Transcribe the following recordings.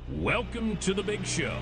Welcome to the big show.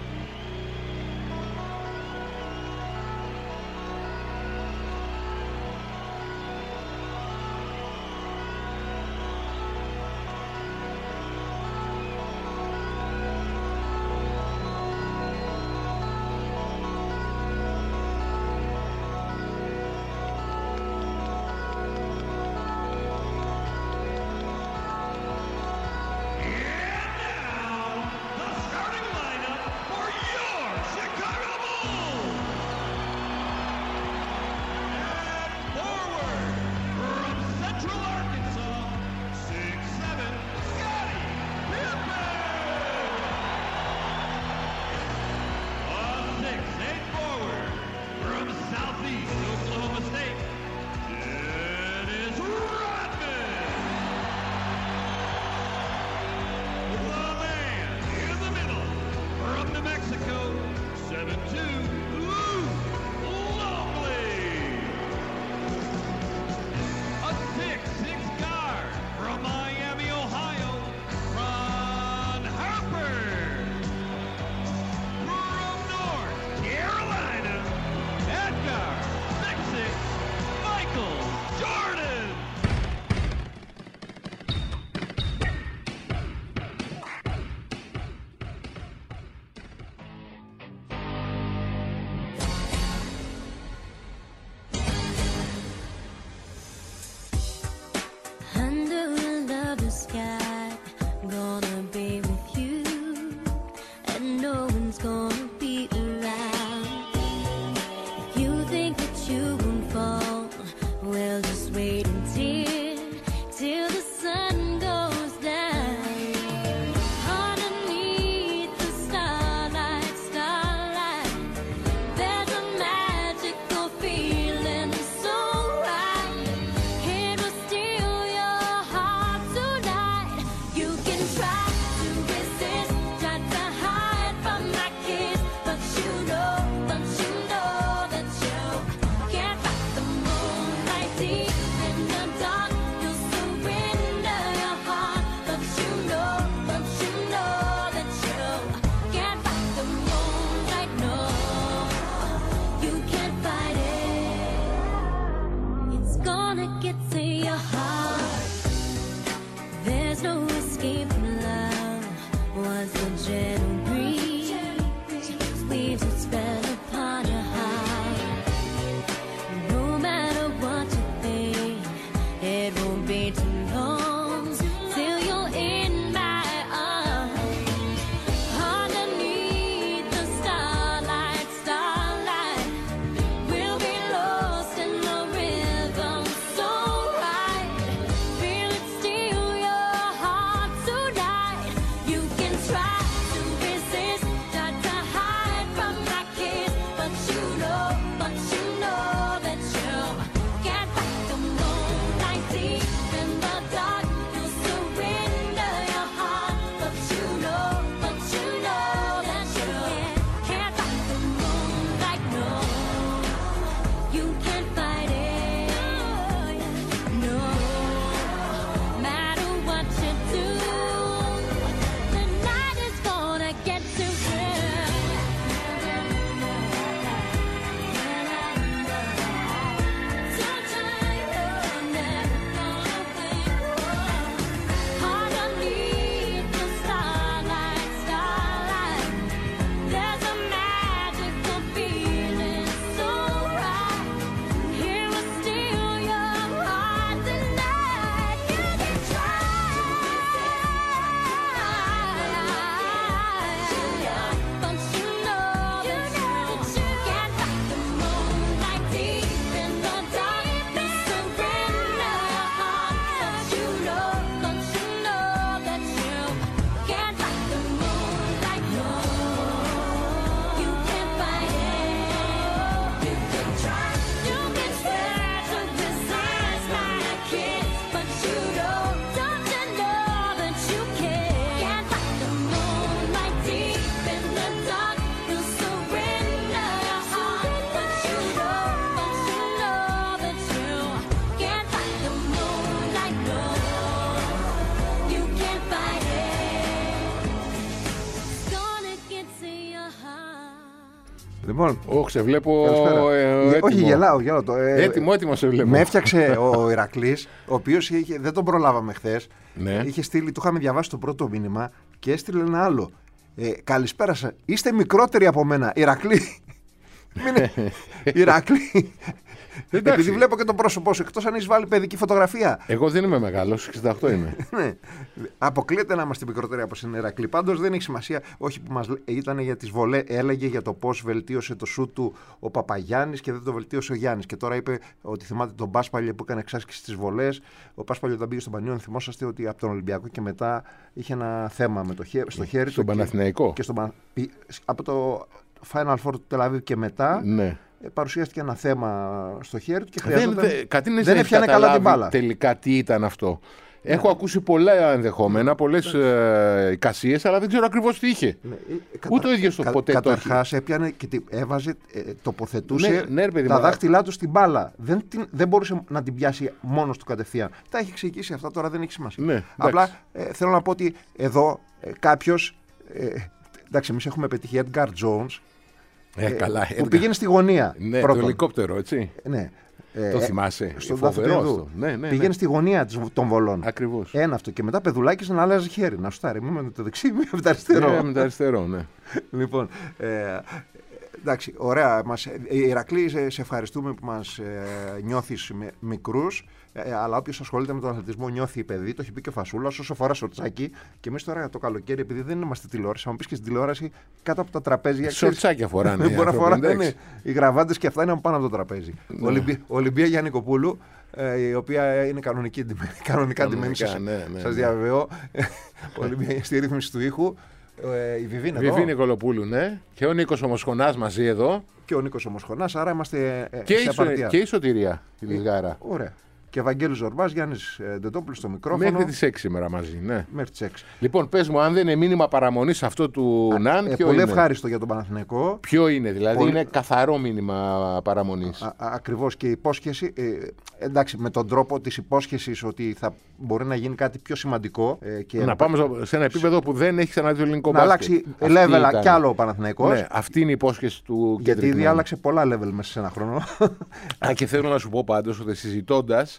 Try to Λοιπόν, σε βλέπω. Όχι, γελάω. Έτοιμο σε βλέπω. Με έφτιαξε ο Ηρακλής, ο οποίος δεν τον προλάβαμε χθες. Ναι. Είχε στείλει, του είχαμε διαβάσει το πρώτο μήνυμα και έστειλε ένα άλλο. Καλησπέρα σας. Είστε μικρότεροι από μένα. Ηρακλή. Ηρακλή. Επειδή βλέπω και το πρόσωπό σου, εκτός αν έχεις βάλει παιδική φωτογραφία. Εγώ δεν είμαι μεγάλος, 68 είμαι. Ναι. Αποκλείεται να είμαστε μικρότεροι από την Ηρακλή. Πάντως δεν έχει σημασία. Όχι που μας ήταν για τις βολές, έλεγε για το πώς βελτίωσε το σουτ του ο Παπαγιάννης και δεν το βελτίωσε ο Γιάννης. Και τώρα είπε ότι θυμάται τον Πάσπαλιο που έκανε εξάσκηση στις βολές. Ο Πάσπαλιο όταν πήγε στον Πανιόν, θυμόσαστε ότι από τον Ολυμπιακό και μετά είχε ένα θέμα με στο χέρι του. Στον Παναθηναϊκό. Από το Final Four του Τελαβίβ και μετά. Ναι. Παρουσιάστηκε ένα θέμα στο χέρι του και χρειαζόταν. Δεν έφτιανε καλά την μπάλα. Τελικά τι ήταν αυτό. Έχω ακούσει πολλά ενδεχόμενα, πολλές εικασίες, αλλά δεν ξέρω ακριβώς τι είχε. Ούτε ο ίδιος το ποτέ. Καταρχάς έπιανε και έβαζε, τοποθετούσε τα δάχτυλά του στην μπάλα. Δεν μπορούσε να την πιάσει μόνος του κατευθείαν. Τα έχει εξηγήσει αυτά, τώρα δεν έχει σημασία. Ναι, απλά θέλω να πω ότι εδώ κάποιος. Εντάξει, εμείς έχουμε πετύχει Edgar Jones. Καλά, που πήγαινε στη γωνία. Ναι, το ελικόπτερο, έτσι. Ναι. Το θυμάσαι. Στον Δαφτεδού. Πήγαινε στη γωνία των βολών. Ακριβώς. Ένα αυτό. Και μετά παιδουλάκης να αλλάζει χέρι. Να σουτάρει. Μην με το δεξί, μην με το αριστερό. Ναι, με το αριστερό, ναι. Λοιπόν. Εντάξει, ωραία. Ηρακλή, σε ευχαριστούμε που μας νιώθεις μικρούς. Αλλά όποιος ασχολείται με τον αθλητισμό νιώθει παιδί, το έχει πει και ο Φασούλας, όσο φορά σορτσάκι. Και εμείς τώρα το καλοκαίρι, επειδή δεν είμαστε τηλεόραση, θα μου πεις και στην τηλεόραση κάτω από τα τραπέζια. Σορτσάκια φοράνε. Δεν μπορεί να φοράνε. Οι γραβάτες και αυτά είναι πάνω από το τραπέζι. Ολυμπία Γιαννικοπούλου, η οποία είναι κανονικά ντυμένη. Σας διαβεβαιώ. Ολυμπία στη ρύθμιση του ήχου. Η Βιβίνη Κολοπούλου, ναι. Και ο Νίκος Ομοσχονάς μαζί εδώ. Και ο Νίκος Ομοσχονάς, άρα είμαστε σε απαρτία. Και η Σωτηρία, τη Λιγάρα. Ωραία. Και Ευαγγέλης Ζορμπάς, Γιάννης Ντετόπουλος στο μικρόφωνο. Μέχρι τις 6 σήμερα μαζί, ναι. Μέχρι τις 6. Λοιπόν, πες μου, αν δεν είναι μήνυμα παραμονής αυτό του Ναν, ποιο πολύ είναι? Ευχάριστο για τον Παναθηναϊκό. Ποιο είναι, δηλαδή είναι καθαρό μήνυμα παραμονής. Ακριβώς, και η υπόσχεση, εντάξει, με τον τρόπο της υπόσχεσης ότι θα μπορεί να γίνει κάτι πιο σημαντικό. Να πάμε σε ένα επίπεδο που δεν έχει ξαναδεί το ελληνικό μπάσκετ. Να αλλάξει level κι άλλο ο Παναθηναϊκός. Ναι, αυτή είναι η υπόσχεση του. Γιατί ήδη άλλαξε πολλά level μέσα σε ένα χρόνο. Και θέλω να σου πω πάντως ότι συζητώντας,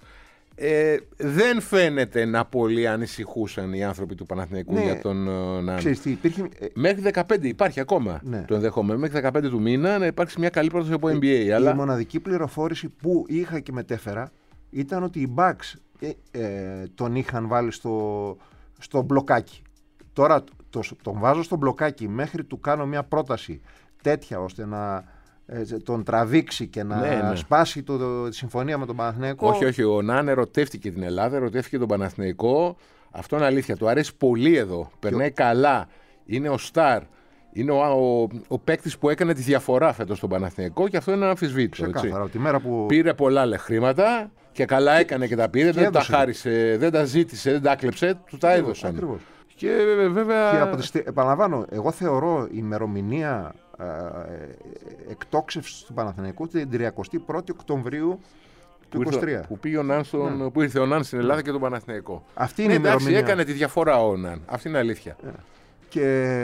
δεν φαίνεται να πολύ ανησυχούσαν οι άνθρωποι του Παναθηναϊκού για τον Ναν. Μέχρι 15 υπάρχει ακόμα το ενδεχόμενο. Μέχρι 15 του μήνα να υπάρξει μια καλή πρόταση από NBA. Η μοναδική πληροφόρηση που είχα και μετέφερα ήταν ότι οι Bucks τον είχαν βάλει στο μπλοκάκι. Τώρα τον βάζω στο μπλοκάκι μέχρι του κάνω μια πρόταση τέτοια ώστε να τον τραβήξει και να σπάσει τη συμφωνία με τον Παναθηναϊκό. Όχι, ο Ναν ερωτεύτηκε την Ελλάδα, ερωτεύτηκε τον Παναθηναϊκό. Αυτό είναι αλήθεια. Του αρέσει πολύ εδώ. Περνάει καλά. Είναι ο στάρ. Είναι ο παίκτης που έκανε τη διαφορά φέτος στον Παναθηναϊκό και αυτό είναι αμφισβήτητο. Ξεκάθαρα. Τη μέρα που πήρε πολλά χρήματα και καλά έκανε και τα πήρε. Δεν τα χάρισε, δεν τα ζήτησε, δεν τα κλέψε. Του τα έδωσαν. Ακριβώς. Και βέβαια. Επαναλαμβάνω, εγώ θεωρώ η ημερομηνία εκτόξευσης του Παναθηναϊκού την 31η Οκτωβρίου του 2023. Που ήρθε ο Ναν στην Ελλάδα και τον Παναθηναϊκό. Αυτή είναι η ημερομηνία. Έκανε τη διαφορά ο Ναν. Αυτή είναι αλήθεια. Και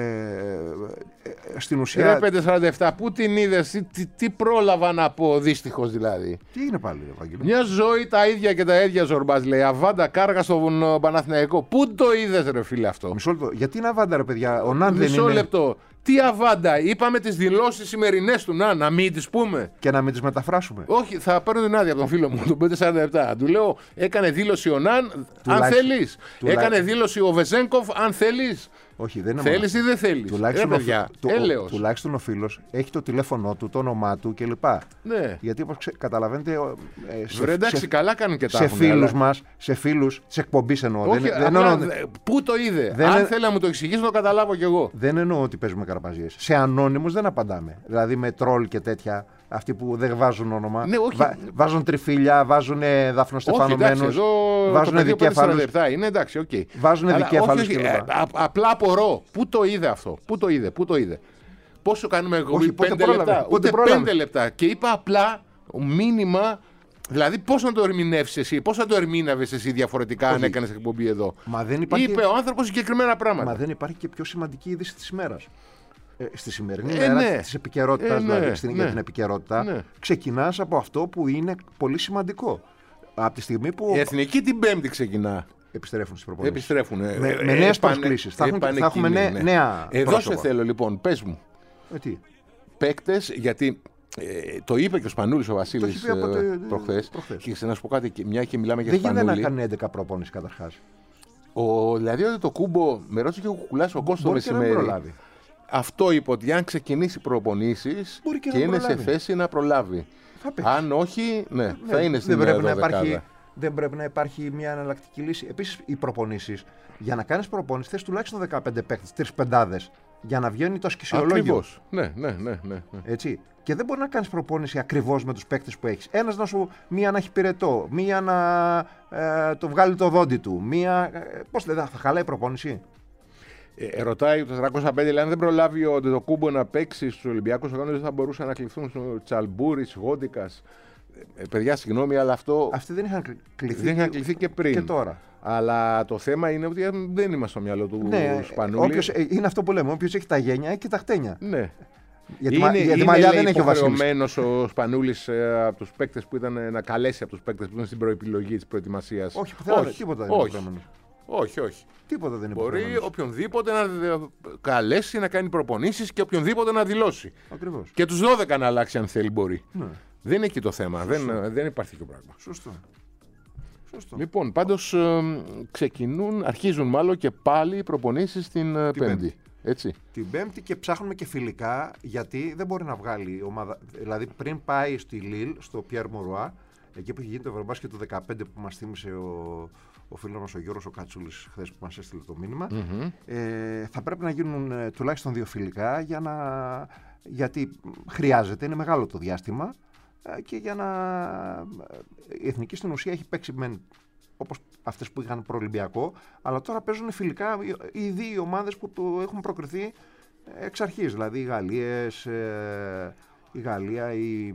στην ουσία. 547, πού την είδες, τι πρόλαβα να πω, δυστυχώς δηλαδή. Τι είναι πάλι, Ευαγγέλη? Μια ζωή τα ίδια και τα ίδια, Ζορμπάς λέει. Αβάντα κάργα στον Παναθηναϊκό. Πού το είδες, ρε φίλε, αυτό? Μισό λεπτό. Γιατί είναι αβάντα, ρε παιδιά? Ο Ναν δεν είναι. Μισό λεπτό. Τι αβάντα, είπαμε τις δηλώσεις σημερινές του Ναν, να μην τις πούμε. Και να μην τις μεταφράσουμε. Όχι, θα παίρνω την άδεια από τον φίλο μου, τον 547. Του λέω, έκανε δήλωση ο Ναν, αν θέλεις. Έκανε δήλωση ο Βεζένκοφ, αν θέλεις. Όχι, δεν είναι. Θέλεις ή δεν θέλεις? Τουλάχιστον ο φίλος έχει το τηλέφωνό του, το όνομά του κλπ. Ναι. Γιατί όπως καταλαβαίνετε. Εντάξει, καλά κάνουν και τα σε φίλους μας, σε φίλους της εκπομπής εννοώ. Πού το είδε? Αν θέλει να μου το εξηγήσει, το καταλάβω κι εγώ. Δεν εννοώ ότι παίζουμε καρπαζίες. Σε ανώνυμους δεν απαντάμε. Δηλαδή με τρόλ και τέτοια. Αυτοί που δεν βάζουν όνομα. Ναι, βάζουν τριφύλια, βάζουν δαφνοστεφανωμένους. Βάζουν δικέφαλους. Είναι εντάξει, οκ. Βάζουν δικέφαλους κλπ. Απλά απορώ. Πού το είδε αυτό? Πού το είδε? Πόσο κάνουμε εγώ? 5 λεπτά. Ούτε 5 λεπτά. Και είπα απλά μήνυμα. Δηλαδή, πώς να το ερμηνεύσεις εσύ, πώς να το ερμήνευες εσύ διαφορετικά αν έκανες εκπομπή εδώ? Μα δεν υπάρχει. Είπε ο άνθρωπος συγκεκριμένα πράγματα. Μα δεν υπάρχει και πιο σημαντική είδηση της ημέρας. Στη σημερινή μέρα της επικαιρότητας, δηλαδή για την επικαιρότητα, ξεκινάς από αυτό που είναι πολύ σημαντικό. Από τη στιγμή που. Η εθνική την Πέμπτη ξεκινά. Επιστρέφουν στις προπονήσεις. Με νέες προσκλήσεις. Θα έχουμε νέα. Εδώ σε θέλω λοιπόν, πες μου. Τι. Παίκτες, γιατί το είπε και ο Σπανούλης ο Βασίλης προχθές. Και να σου πω κάτι, μια και μιλάμε για Σπανούλη. Δεν γίνεται να κάνει 11 προπόνηση καταρχάς. Δηλαδή ότι το Κούμπο, με ρώτησε και ο Κουκουλάς ο Κώστος το μεσημέρι. Αυτό είπε, ότι αν ξεκινήσει προπονήσεις και είναι σε θέση να προλάβει. Αν όχι, θα είναι στην δεκάδα. Δεν πρέπει να υπάρχει μια εναλλακτική λύση. Επίσης, οι προπονήσεις, για να κάνεις προπόνηση, θες τουλάχιστον 15 παίκτες, 3 πεντάδες, για να βγαίνει το ασκησιολόγιο. Ακριβώς. Ναι. Έτσι. Και δεν μπορεί να κάνεις προπόνηση ακριβώς με τους παίκτες που έχεις. Ένας μία να έχει πυρετό, μία να το βγάλει το δόντι του, μία. Πώς θα χαλάει η προπόνηση. Ρωτάει το 405, αν δεν προλάβει ο Ντετοκούμπο να παίξει στους Ολυμπιακούς Αγώνες, δεν θα μπορούσαν να κληθούν Τσαλμπούρης, Γόντικας. Παιδιά, συγγνώμη, αλλά αυτό. Αυτοί δεν είχαν κληθεί. Δεν είχαν κληθεί και πριν. Και τώρα. Αλλά το θέμα είναι ότι δεν είμαστε στο μυαλό του Σπανούλη. Είναι αυτό που λέμε. Όποιος έχει τα γένια έχει και τα χτένια. Ναι. Γιατί μαλλιά δεν έχει ο Βασίλης. Είναι υποχρεωμένος ο Σπανούλης από τους παίκτες που ήταν να καλέσει από τους παίκτες που ήταν στην προεπιλογή της προετοιμασίας. Όχι, τίποτα δεν είναι υποχρεωμένος. Όχι. Τίποτα δεν είναι Μπορεί οποιονδήποτε να καλέσει να κάνει προπονήσεις και οποιονδήποτε να δηλώσει. Ακριβώς. Και τους 12 να αλλάξει αν θέλει μπορεί. Ναι. Δεν είναι εκεί το θέμα. Δεν υπάρχει το πράγμα. Σωστό. Λοιπόν, πάντως αρχίζουν μάλλον και πάλι οι προπονήσεις την Πέμπτη. Έτσι. Την Πέμπτη και ψάχνουμε και φιλικά, γιατί δεν μπορεί να βγάλει η ομάδα. Δηλαδή πριν πάει στη Λίλ, στο Πιέρ Μορουά, εκεί που είχε γίνει το Ευρωμπάσκετ του 2015 που μας θύμισε ο φίλος μας ο Γιώργος ο Κατσούλης χθες που μας έστειλε το μήνυμα, θα πρέπει να γίνουν τουλάχιστον 2 φιλικά γιατί χρειάζεται, είναι μεγάλο το διάστημα και για να η εθνική στην ουσία έχει παίξει όπως αυτές που είχαν προολυμπιακό, αλλά τώρα παίζουν φιλικά οι δύο ομάδες που το έχουν προκριθεί εξ αρχής, δηλαδή η Γαλλία,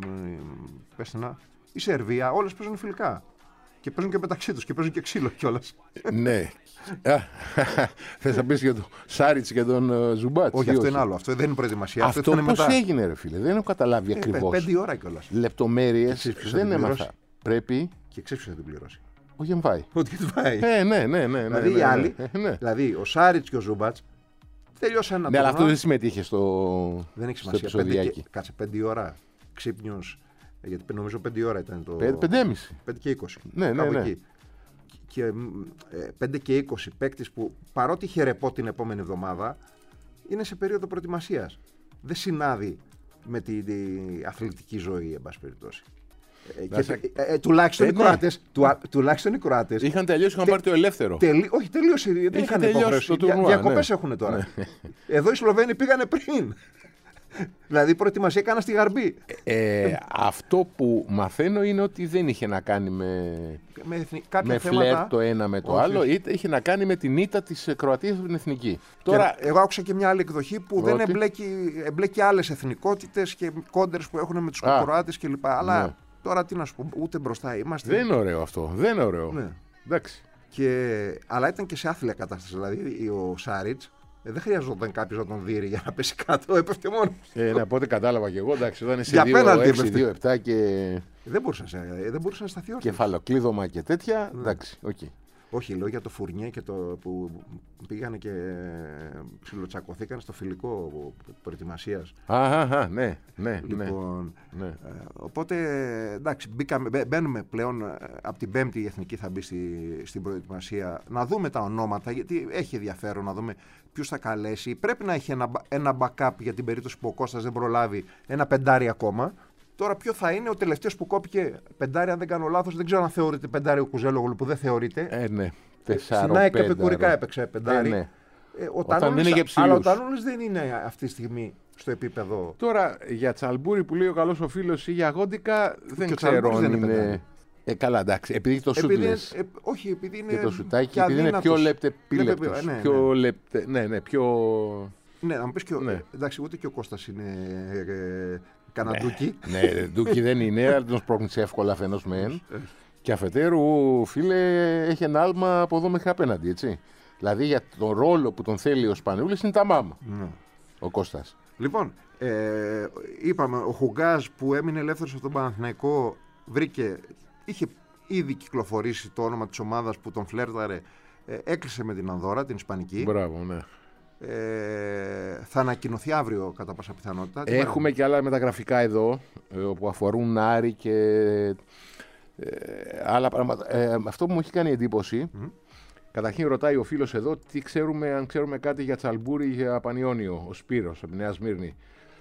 η Σερβία, όλες παίζουν φιλικά. Και παίζουν και μεταξύ τους και παίζουν και ξύλο κιόλας. Ναι. Θες να πεις για τον Σάριτς και τον Ζουμπάτς? Όχι, αυτό είναι άλλο. Αυτό δεν είναι προετοιμασία. Αυτό πώς έγινε, ρε φίλε? Δεν έχω καταλάβει ακριβώς. 5 ώρα κιόλας. Λεπτομέρειες δεν έμαθα. Πρέπει. Και ξέρεις ποιος θα την πληρώσει? Ο Γεμβάη. Ότι του πάει. Ναι. Δηλαδή οι άλλοι, δηλαδή ο Σάριτς και ο Ζουμπάτς τελειώσαν ένα. Ναι, αλλά αυτό δεν συμμετείχε δεν έχει σημασία. Κάτσε 5 ώρα ξύπνιος. Γιατί νομίζω 5 ώρα ήταν το. 5,5. 5 και 20. Ναι. Εκεί. Και 5 και 20 παίκτης που παρότι είχε ρεπό την επόμενη εβδομάδα είναι σε περίοδο προετοιμασίας. Δεν συνάδει με την αθλητική ζωή, εν πάση περιπτώσει. Τουλάχιστον οι Κροάτες. Είχαν τελειώσει, είχαν πάρει το ελεύθερο. Όχι, τελείωσε. Δεν είχαν υποχρέωση. Διακοπές έχουν τώρα. Εδώ οι Σλοβαίνοι πήγανε πριν. Δηλαδή προετοιμασία έκανα στη Γαρμπή. Αυτό που μαθαίνω είναι ότι δεν είχε να κάνει με φλερ το ένα με το άλλο, είχε να κάνει με την ήττα της Κροατίας από την εθνική. Τώρα, εγώ άκουσα και μια άλλη εκδοχή που δεν εμπλέκει άλλες εθνικότητες και κόντερς που έχουν με τους Κροάτες κλπ. Αλλά τώρα τι να σου πω, ούτε μπροστά είμαστε. Δεν είναι ωραίο αυτό. Δεν είναι ωραίο. Ναι. Εντάξει. Αλλά ήταν και σε άθλια κατάσταση. Δηλαδή ο Σάριτς δεν χρειαζόταν κάποιος να τον δείρει για να πέσει κάτω, έπεφτε μόνο. Ναι, από ό,τι κατάλαβα και εγώ, εντάξει, όταν είσαι 2-6-2-7 και. Δεν μπορούσε να σταθεί όρθιος. Κεφαλοκλείδωμα και τέτοια. Εντάξει, οκ. Όχι, λέω για το Φουρνιέ και που πήγανε και ψιλοτσακωθήκαν στο φιλικό προετοιμασίας. Ναι. Λοιπόν, οπότε εντάξει, μπαίνουμε πλέον από την Πέμπτη η Εθνική θα μπει στην προετοιμασία. Να δούμε τα ονόματα, γιατί έχει ενδιαφέρον να δούμε ποιους θα καλέσει. Πρέπει να έχει ένα backup για την περίπτωση που ο Κώστας δεν προλάβει, ένα πεντάρι ακόμα. Τώρα ποιο θα είναι ο τελευταίος που κόπηκε πεντάρι, αν δεν κάνω λάθος, δεν ξέρω αν θεωρείται πεντάρι ο Κουζέλογλου που δεν θεωρείται. Ναι. Στην ΑΕΚ επικουρικά έπαιξε πεντάρι. Ναι. Αλλά ο Τανούλης δεν είναι αυτή τη στιγμή στο επίπεδο. Τώρα για Τσαλμπούρη που λέει ο καλός ο φίλος ή για Γόντικα δεν ξέρω αν είναι. Καλά, εντάξει. Επειδή το σουτ λες. Όχι, επειδή είναι. Και το σουτάκι, επειδή είναι πιο λεπτεπίλεπτος. Ναι, πιο. Ναι, να μου πεις και εντάξει, ούτε και ο Κώστας είναι. Κανένα ντούκι. Ναι, ντούκι δεν είναι, αλλά τον σπρώχνει εύκολα αφενός μεν. Και αφετέρου, φίλε, έχει ένα άλμα από εδώ μέχρι απέναντι, έτσι. Δηλαδή για τον ρόλο που τον θέλει ο Σπανούλης είναι τα μάμα. Ο Κώστας. Λοιπόν, είπαμε, ο Χουγκάζ που έμεινε ελεύθερος από τον Παναθηναϊκό είχε ήδη κυκλοφορήσει το όνομα της ομάδας που τον φλέρταρε, έκλεισε με την Ανδώρα, την Ισπανική. Μπράβο, ναι. Θα ανακοινωθεί αύριο κατά πάσα πιθανότητα. Έχουμε και άλλα μεταγραφικά εδώ που αφορούν Άρη και άλλα πράγματα. Αυτό που μου έχει κάνει εντύπωση, καταρχήν ρωτάει ο φίλος εδώ αν ξέρουμε κάτι για Τσαλμπούρι, για Πανιόνιο, ο Σπύρος από τη Νέα Σμύρνη.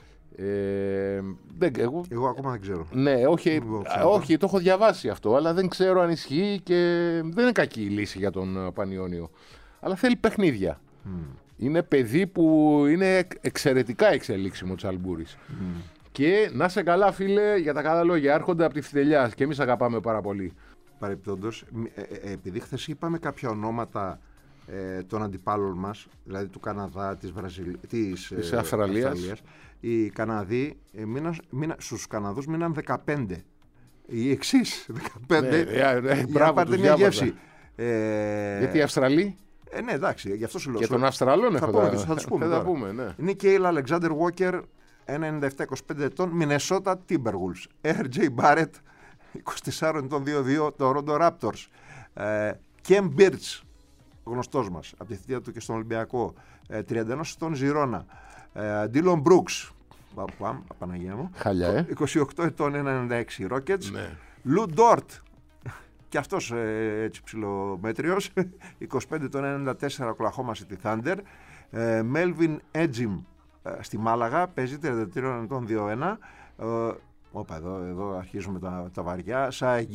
Εγώ ακόμα δεν ξέρω. Ναι, όχι, το έχω διαβάσει αυτό, αλλά δεν ξέρω αν ισχύει και δεν είναι κακή η λύση για τον Πανιόνιο. Αλλά θέλει παιχνίδια. Είναι παιδί που είναι εξαιρετικά εξελίξιμο ο Τσαλμπούρης. Και να σε καλά, φίλε, για τα καλά λόγια. Έρχονται από τη Φιτελιά και εμείς αγαπάμε πάρα πολύ. Παρεπτόντως, επειδή χθες είπαμε κάποια ονόματα των αντιπάλων μας, δηλαδή του Καναδά, της Αυστραλίας, οι Καναδοί στους Καναδούς μείναν 15. Οι εξής 15. Για να πάρετε μια γεύση. Γιατί οι Αυστραλοί. Ναι, εντάξει, γι' αυτό σου λέω. Και των Αυστραλών θα τους πούμε. Ναι. Νίκειλ Αλεξάντερ Walker, 1,97-25 ετών, Μινεσότα Timberwolves. RJ Barrett, 24 ετών, 2-2, Toronto Raptors. Kem Birch, γνωστός μας, από τη θητεία του και στον Ολυμπιακό, 31 ετών, Ζιρόνα. Dylan Brooks, Παναγία μου, 28 ετών, 1,96, Rockets. Ναι. Lou Dort, και αυτός έτσι ψηλομέτριος, 25 των 94, Oklahoma City Thunder. Melvin Ejim στη Μάλαγα, παίζει 33 ετών, 2-1. Εδώ αρχίζουμε τα βαριά. Σάι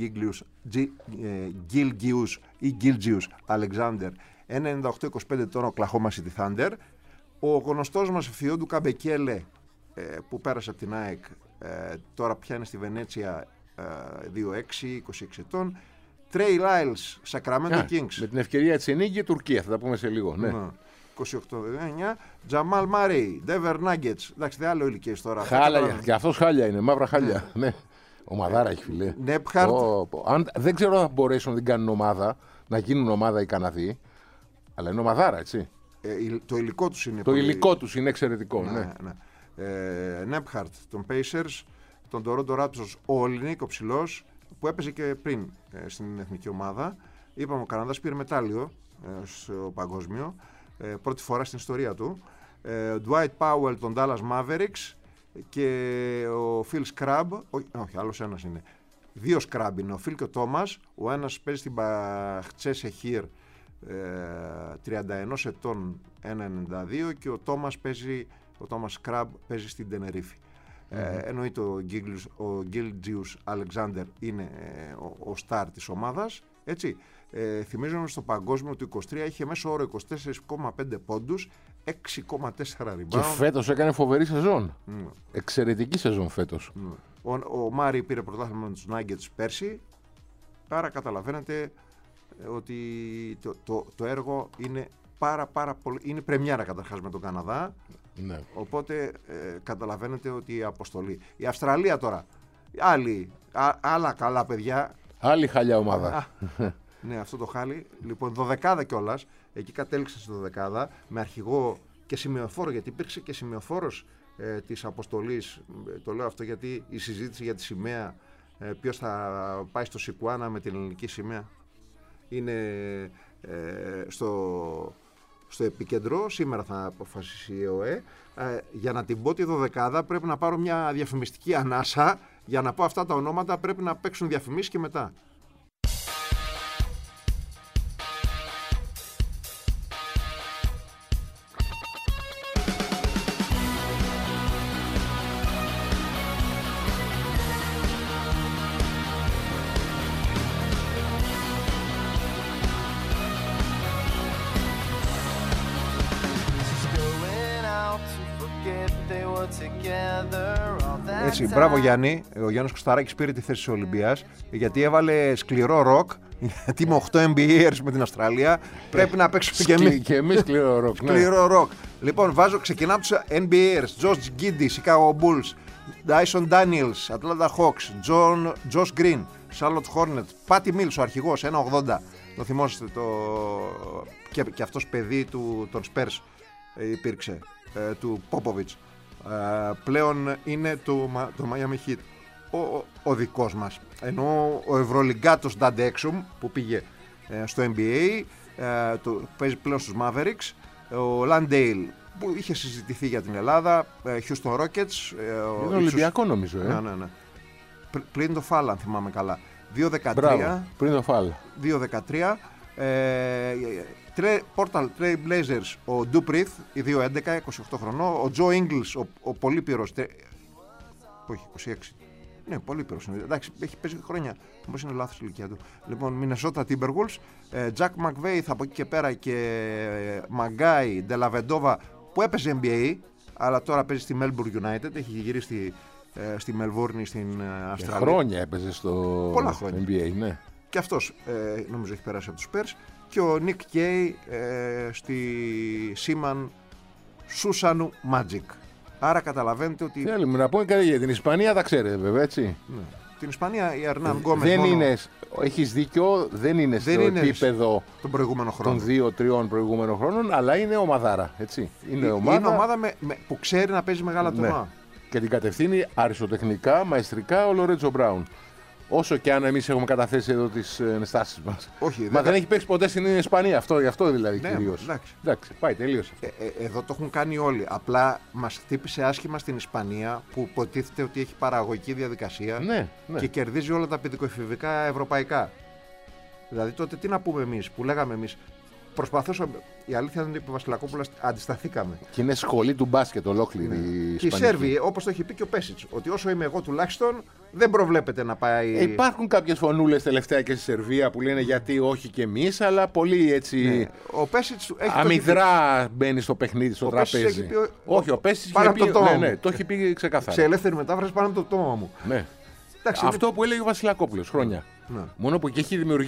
Γκίλγιους Αλεξάνδερ, 1,98-25 ετών, Oklahoma City Thunder. Ο γνωστός μας Φιόντου Καμπεκέλε, που πέρασε από την ΑΕΚ, τώρα πιάνει στη Βενέτσια, 2-6, 26 ετών. Τρέι Λάιλς, Sacramento Kings. Με την ευκαιρία της Ενίγκη, Τουρκία, θα τα πούμε σε λίγο. Ναι. 28-19. Τζαμάλ Μάρεϊ, Denver Nuggets. Εντάξει, δεν άλλο ηλικίες τώρα. Χάλια, και αυτός χάλια είναι, μαύρα χάλια. Ναι. Ομαδάρα έχει, φίλε. Νέπχαρτ. Δεν ξέρω αν μπορέσουν να την κάνουν ομάδα, να γίνουν ομάδα οι Καναδοί, αλλά είναι ομαδάρα, έτσι. Το υλικό τους είναι. Το υλικό τους είναι εξαιρετικό. Ναι. Νέπχαρτ, τον Pacers, τον Toronto Raptors, ο Ολινίκ, ο ψηλός, που έπαιζε και πριν στην εθνική ομάδα. Είπαμε, ο Καναδάς πήρε μετάλλιο στο παγκόσμιο, πρώτη φορά στην ιστορία του. Dwight Powell, τον Dallas Mavericks, και ο Phil Scrub, όχι, άλλος ένας είναι. Δύο Scrub είναι, ο Phil και ο Thomas. Ο ένας παίζει στην Μπαχτσέ Σεχίρ, 31 ετών, 1,92, και ο Thomas Scrub παίζει στην Τενερίφη. Εννοείται ο Γκίλγιους Αλεξάνδερ είναι ο στάρ της ομάδας, έτσι. Θυμίζουμε στο παγκόσμιο του 23 είχε μέσο όρο 24,5 πόντους, 6,4 rebound. Και φέτος έκανε φοβερή σεζόν. Εξαιρετική σεζόν φέτος. Ο Μάρι πήρε πρωτάθλημα με τους Nuggets πέρσι, άρα καταλαβαίνετε ότι το έργο είναι πάρα πολύ. Είναι πρεμιέρα καταρχάς με τον Καναδά. Ναι. Οπότε καταλαβαίνετε ότι η αποστολή. Η Αυστραλία τώρα. Άλλα καλά παιδιά. Άλλη χαλιά ομάδα. Ναι, αυτό το χάλι. Λοιπόν, 12 κιόλας. Εκεί κατέληξε στη 12 με αρχηγό και σημειοφόρο, γιατί υπήρξε και σημειοφόρος της αποστολής. Το λέω αυτό γιατί η συζήτηση για τη σημαία, ποιος θα πάει στο Σικουάνα με την ελληνική σημαία, είναι στο επίκεντρο. Σήμερα θα αποφασίσει η ΕΟΕ. Για να την πω τη 12 πρέπει να πάρω μια διαφημιστική ανάσα. Για να πω αυτά τα ονόματα πρέπει να παίξουν διαφημίσεις και μετά. Έτσι, μπράβο Γιάννη. Ο Γιάννης Κωσταράκης πήρε τη θέση της Ολυμπίας, γιατί έβαλε σκληρό ροκ. Γιατί με 8 NBAers με την Αυστραλία πρέπει να παίξουμε και εμείς. Και εμείς σκληρό ροκ. Σκληρό ροκ. Λοιπόν, ξεκινάμε τους NBAers. Josh Giddey, Chicago Bulls, Dyson Daniels, Atlanta Hawks, Josh Green, Charlotte Hornets, Patty Mills, ο αρχηγός, 1,80. Το θυμόσαστε και αυτός παιδί των Spurs υπήρξε, του Popovich. πλέον είναι το Miami Heat ο δικός μας. Ενώ ο Ευρωλιγκάτος Dante Exum που πήγε στο NBA παίζει πλέον στους Mavericks. Ο Landale που είχε συζητηθεί για την Ελλάδα, Houston Rockets. Είναι Ολυμπιακό νομίζω. Ναι. Πριν το Fall, αν θυμάμαι καλά. 2-13. Μπράβο, πριν το Fall. 2-13. Portal Trail Blazers, ο Duprith, η 2-11, 28 χρονών. Ο Joe Ingles, ο Πολύπυρος. Όχι, 26. Ναι, Πολύπυρος. Εντάξει, έχει παίζει χρόνια. Πώς είναι λάθος η ηλικία του. Λοιπόν, Minnesota Timberwolves. Jack McVeigh από εκεί και πέρα και Μαγκάι, Ντελαβεντόβα που έπαιζε NBA, αλλά τώρα παίζει στη Melbourne United. Έχει γυρίσει στη Μελβούρνη, στην Αυστραλία. Χρόνια έπαιζε στο πολλά χρόνια. NBA, ναι. Και αυτός νομίζω έχει περάσει από τους Spurs. Και ο Nick Kay στη Σίμαν Σούσανου Magic. Άρα καταλαβαίνετε ότι. Θέλουμε να πούμε κάτι για την Ισπανία, τα ξέρετε βέβαια, έτσι. Ναι. Την Ισπανία η Ερνάν Γκόμες. Δεν είναι. Έχεις δίκιο, δεν είναι στο επίπεδο των 2-3 προηγούμενων χρόνων, αλλά είναι ομαδάρα. Έτσι. Είναι ομάδα που ξέρει να παίζει μεγάλα τουρνουά. Ναι. Και την κατευθύνει αριστοτεχνικά, μαεστρικά ο Λορέτζο Μπράουν. Όσο και αν εμείς έχουμε καταθέσει εδώ τις ενστάσεις μας. Μα δεν έχει παίξει ποτέ στην Ισπανία, γι' αυτό δηλαδή ναι, κυρίως. Εντάξει, πάει, τελείωσε. Εδώ το έχουν κάνει όλοι. Απλά μας χτύπησε άσχημα στην Ισπανία που υποτίθεται ότι έχει παραγωγική διαδικασία και κερδίζει όλα τα παιδικοεφηβικά ευρωπαϊκά. Δηλαδή τότε τι να πούμε εμείς που λέγαμε εμείς. Προσπαθούσαμε. Η αλήθεια είναι ότι ο Βασιλακόπουλος αντισταθήκαμε. Και είναι σχολή του μπάσκετ ολόκληρη η και οι Σέρβοι, όπως το έχει πει και ο Πέσιτς, ότι όσο είμαι εγώ τουλάχιστον δεν προβλέπεται να πάει. Υπάρχουν κάποιες φωνούλες τελευταία και στη Σερβία που λένε γιατί όχι και εμείς, αλλά πολύ έτσι. Ναι. Ο Πέσιτς έχει. Αμυδρά μπαίνει στο παιχνίδι, στο τραπέζι. Όχι, ο Πέσιτς το έχει πει ξεκάθαρα. Σε ελεύθερη μετάφραση πάνω από το πτώμα μου. Ναι. Εντάξει, αυτό που έλεγε ο Βασιλακόπουλος χρόνια. Ναι. Μόνο που και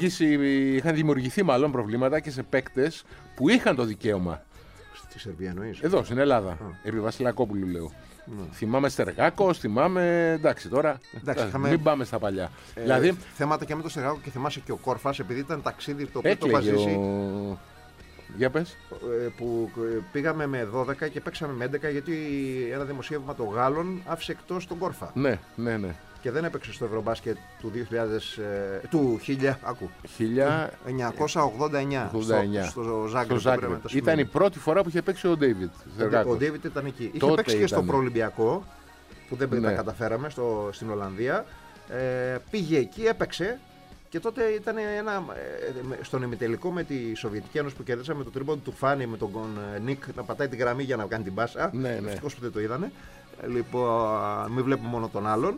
είχαν δημιουργηθεί μάλλον προβλήματα και σε παίκτες που είχαν το δικαίωμα. Στη Σερβία εννοείς? Εδώ, στην Ελλάδα. Επί Βασιλακόπουλου λέω. Θυμάμαι Στεργάκος, θυμάμαι. Εντάξει, τώρα. Μην πάμε στα παλιά. Δηλαδή, θέματα και με το Στεργάκο και θυμάσαι και ο Κόρφας, επειδή ήταν ταξίδι το οποίο το βαζίσει. Για πες. Που πήγαμε με 12 και παίξαμε με 11 γιατί ένα δημοσίευμα των Γάλλων άφησε εκτός τον Κόρφα. Ναι. Και δεν έπαιξε στο Ευρωμπάσκετ του 1989 στο Ζάγκρεπ. Ήταν η πρώτη φορά που είχε παίξει ο Ντέιβιτ. Ο Ντέιβιτ ήταν εκεί. Είχε παίξει και στο Προολυμπιακό που δεν τα καταφέραμε στην Ολλανδία. Πήγε εκεί, έπαιξε. Και τότε ήταν στον ημιτελικό με τη Σοβιετική Ένωση που κερδίσαμε το τρίποντο του Φάνη με τον Νίκ να πατάει την γραμμή για να κάνει την πάσα. Ναι. Ευτυχώς που δεν το είδανε. Λοιπόν, μην βλέπουμε μόνο τον άλλον.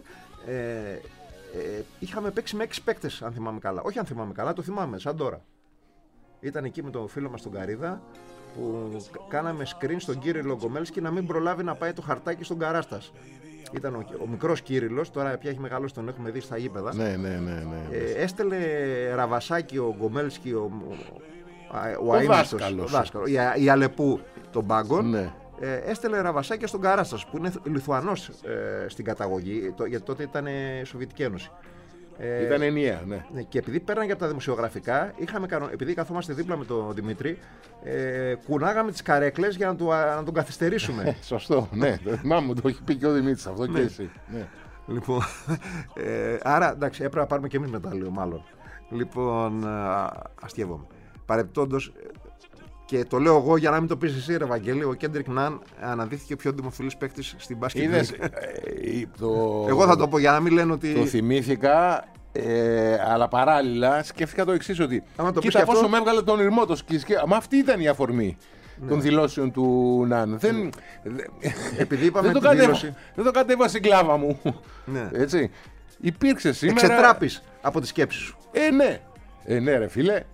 Είχαμε παίξει με 6 παίκτες, αν θυμάμαι καλά. Όχι αν θυμάμαι καλά, το θυμάμαι, σαν τώρα. Ήταν εκεί με τον φίλο μας τον Καρίδα που κάναμε screen στον Κύριλλο Γκομέλσκι να μην προλάβει να πάει το χαρτάκι στον Καράστας. Ήταν ο μικρός Κύριλλος, τώρα πια έχει μεγαλώσει, τον έχουμε δει στα γήπεδα. Ναι. Έστελε ραβασάκι ο Γκομέλσκι, ο δάσκαλος, η Αλεπού των Μπάγκων. Ναι. Έστελε ραβασάκια στον Καράστας που είναι Λιθουανός στην καταγωγή, γιατί τότε ήταν Σοβιετική Ένωση. Ήταν ενιαία, ναι. Και επειδή πέραν για τα δημοσιογραφικά, επειδή καθόμαστε δίπλα με τον Δημήτρη, κουνάγαμε τις καρέκλες για να τον καθυστερήσουμε. Σωστό, ναι. Θυμάμαι, το έχει πει και ο Δημήτρης αυτό και εσύ. Ναι. Λοιπόν, άρα εντάξει, έπρεπε να πάρουμε και εμείς μετάλλιο, μάλλον. Λοιπόν, αστείευομαι. Παρεπτόντως, και το λέω εγώ για να μην το πεις εσύ, ρε Βαγγέλη, ο Κέντρικ Ναν αναδύθηκε πιο δημοφιλής παίκτης στην μπάσκετ. Εγώ θα το πω για να μην λένε ότι. Το θυμήθηκα, αλλά παράλληλα σκέφτηκα το εξής, ότι κοίτα πόσο με έβγαλε τον ηρμό το σκίσκι. Μα αυτή ήταν η αφορμή των δηλώσεων του Ναν. Επειδή είπαμε τη δήλωση. Δεν το κατέβασε η κλάβα μου. Έτσι. Υπήρξε σήμερα. Εξετράπεις από τη σκέψη σου. Ναι ρε φίλε.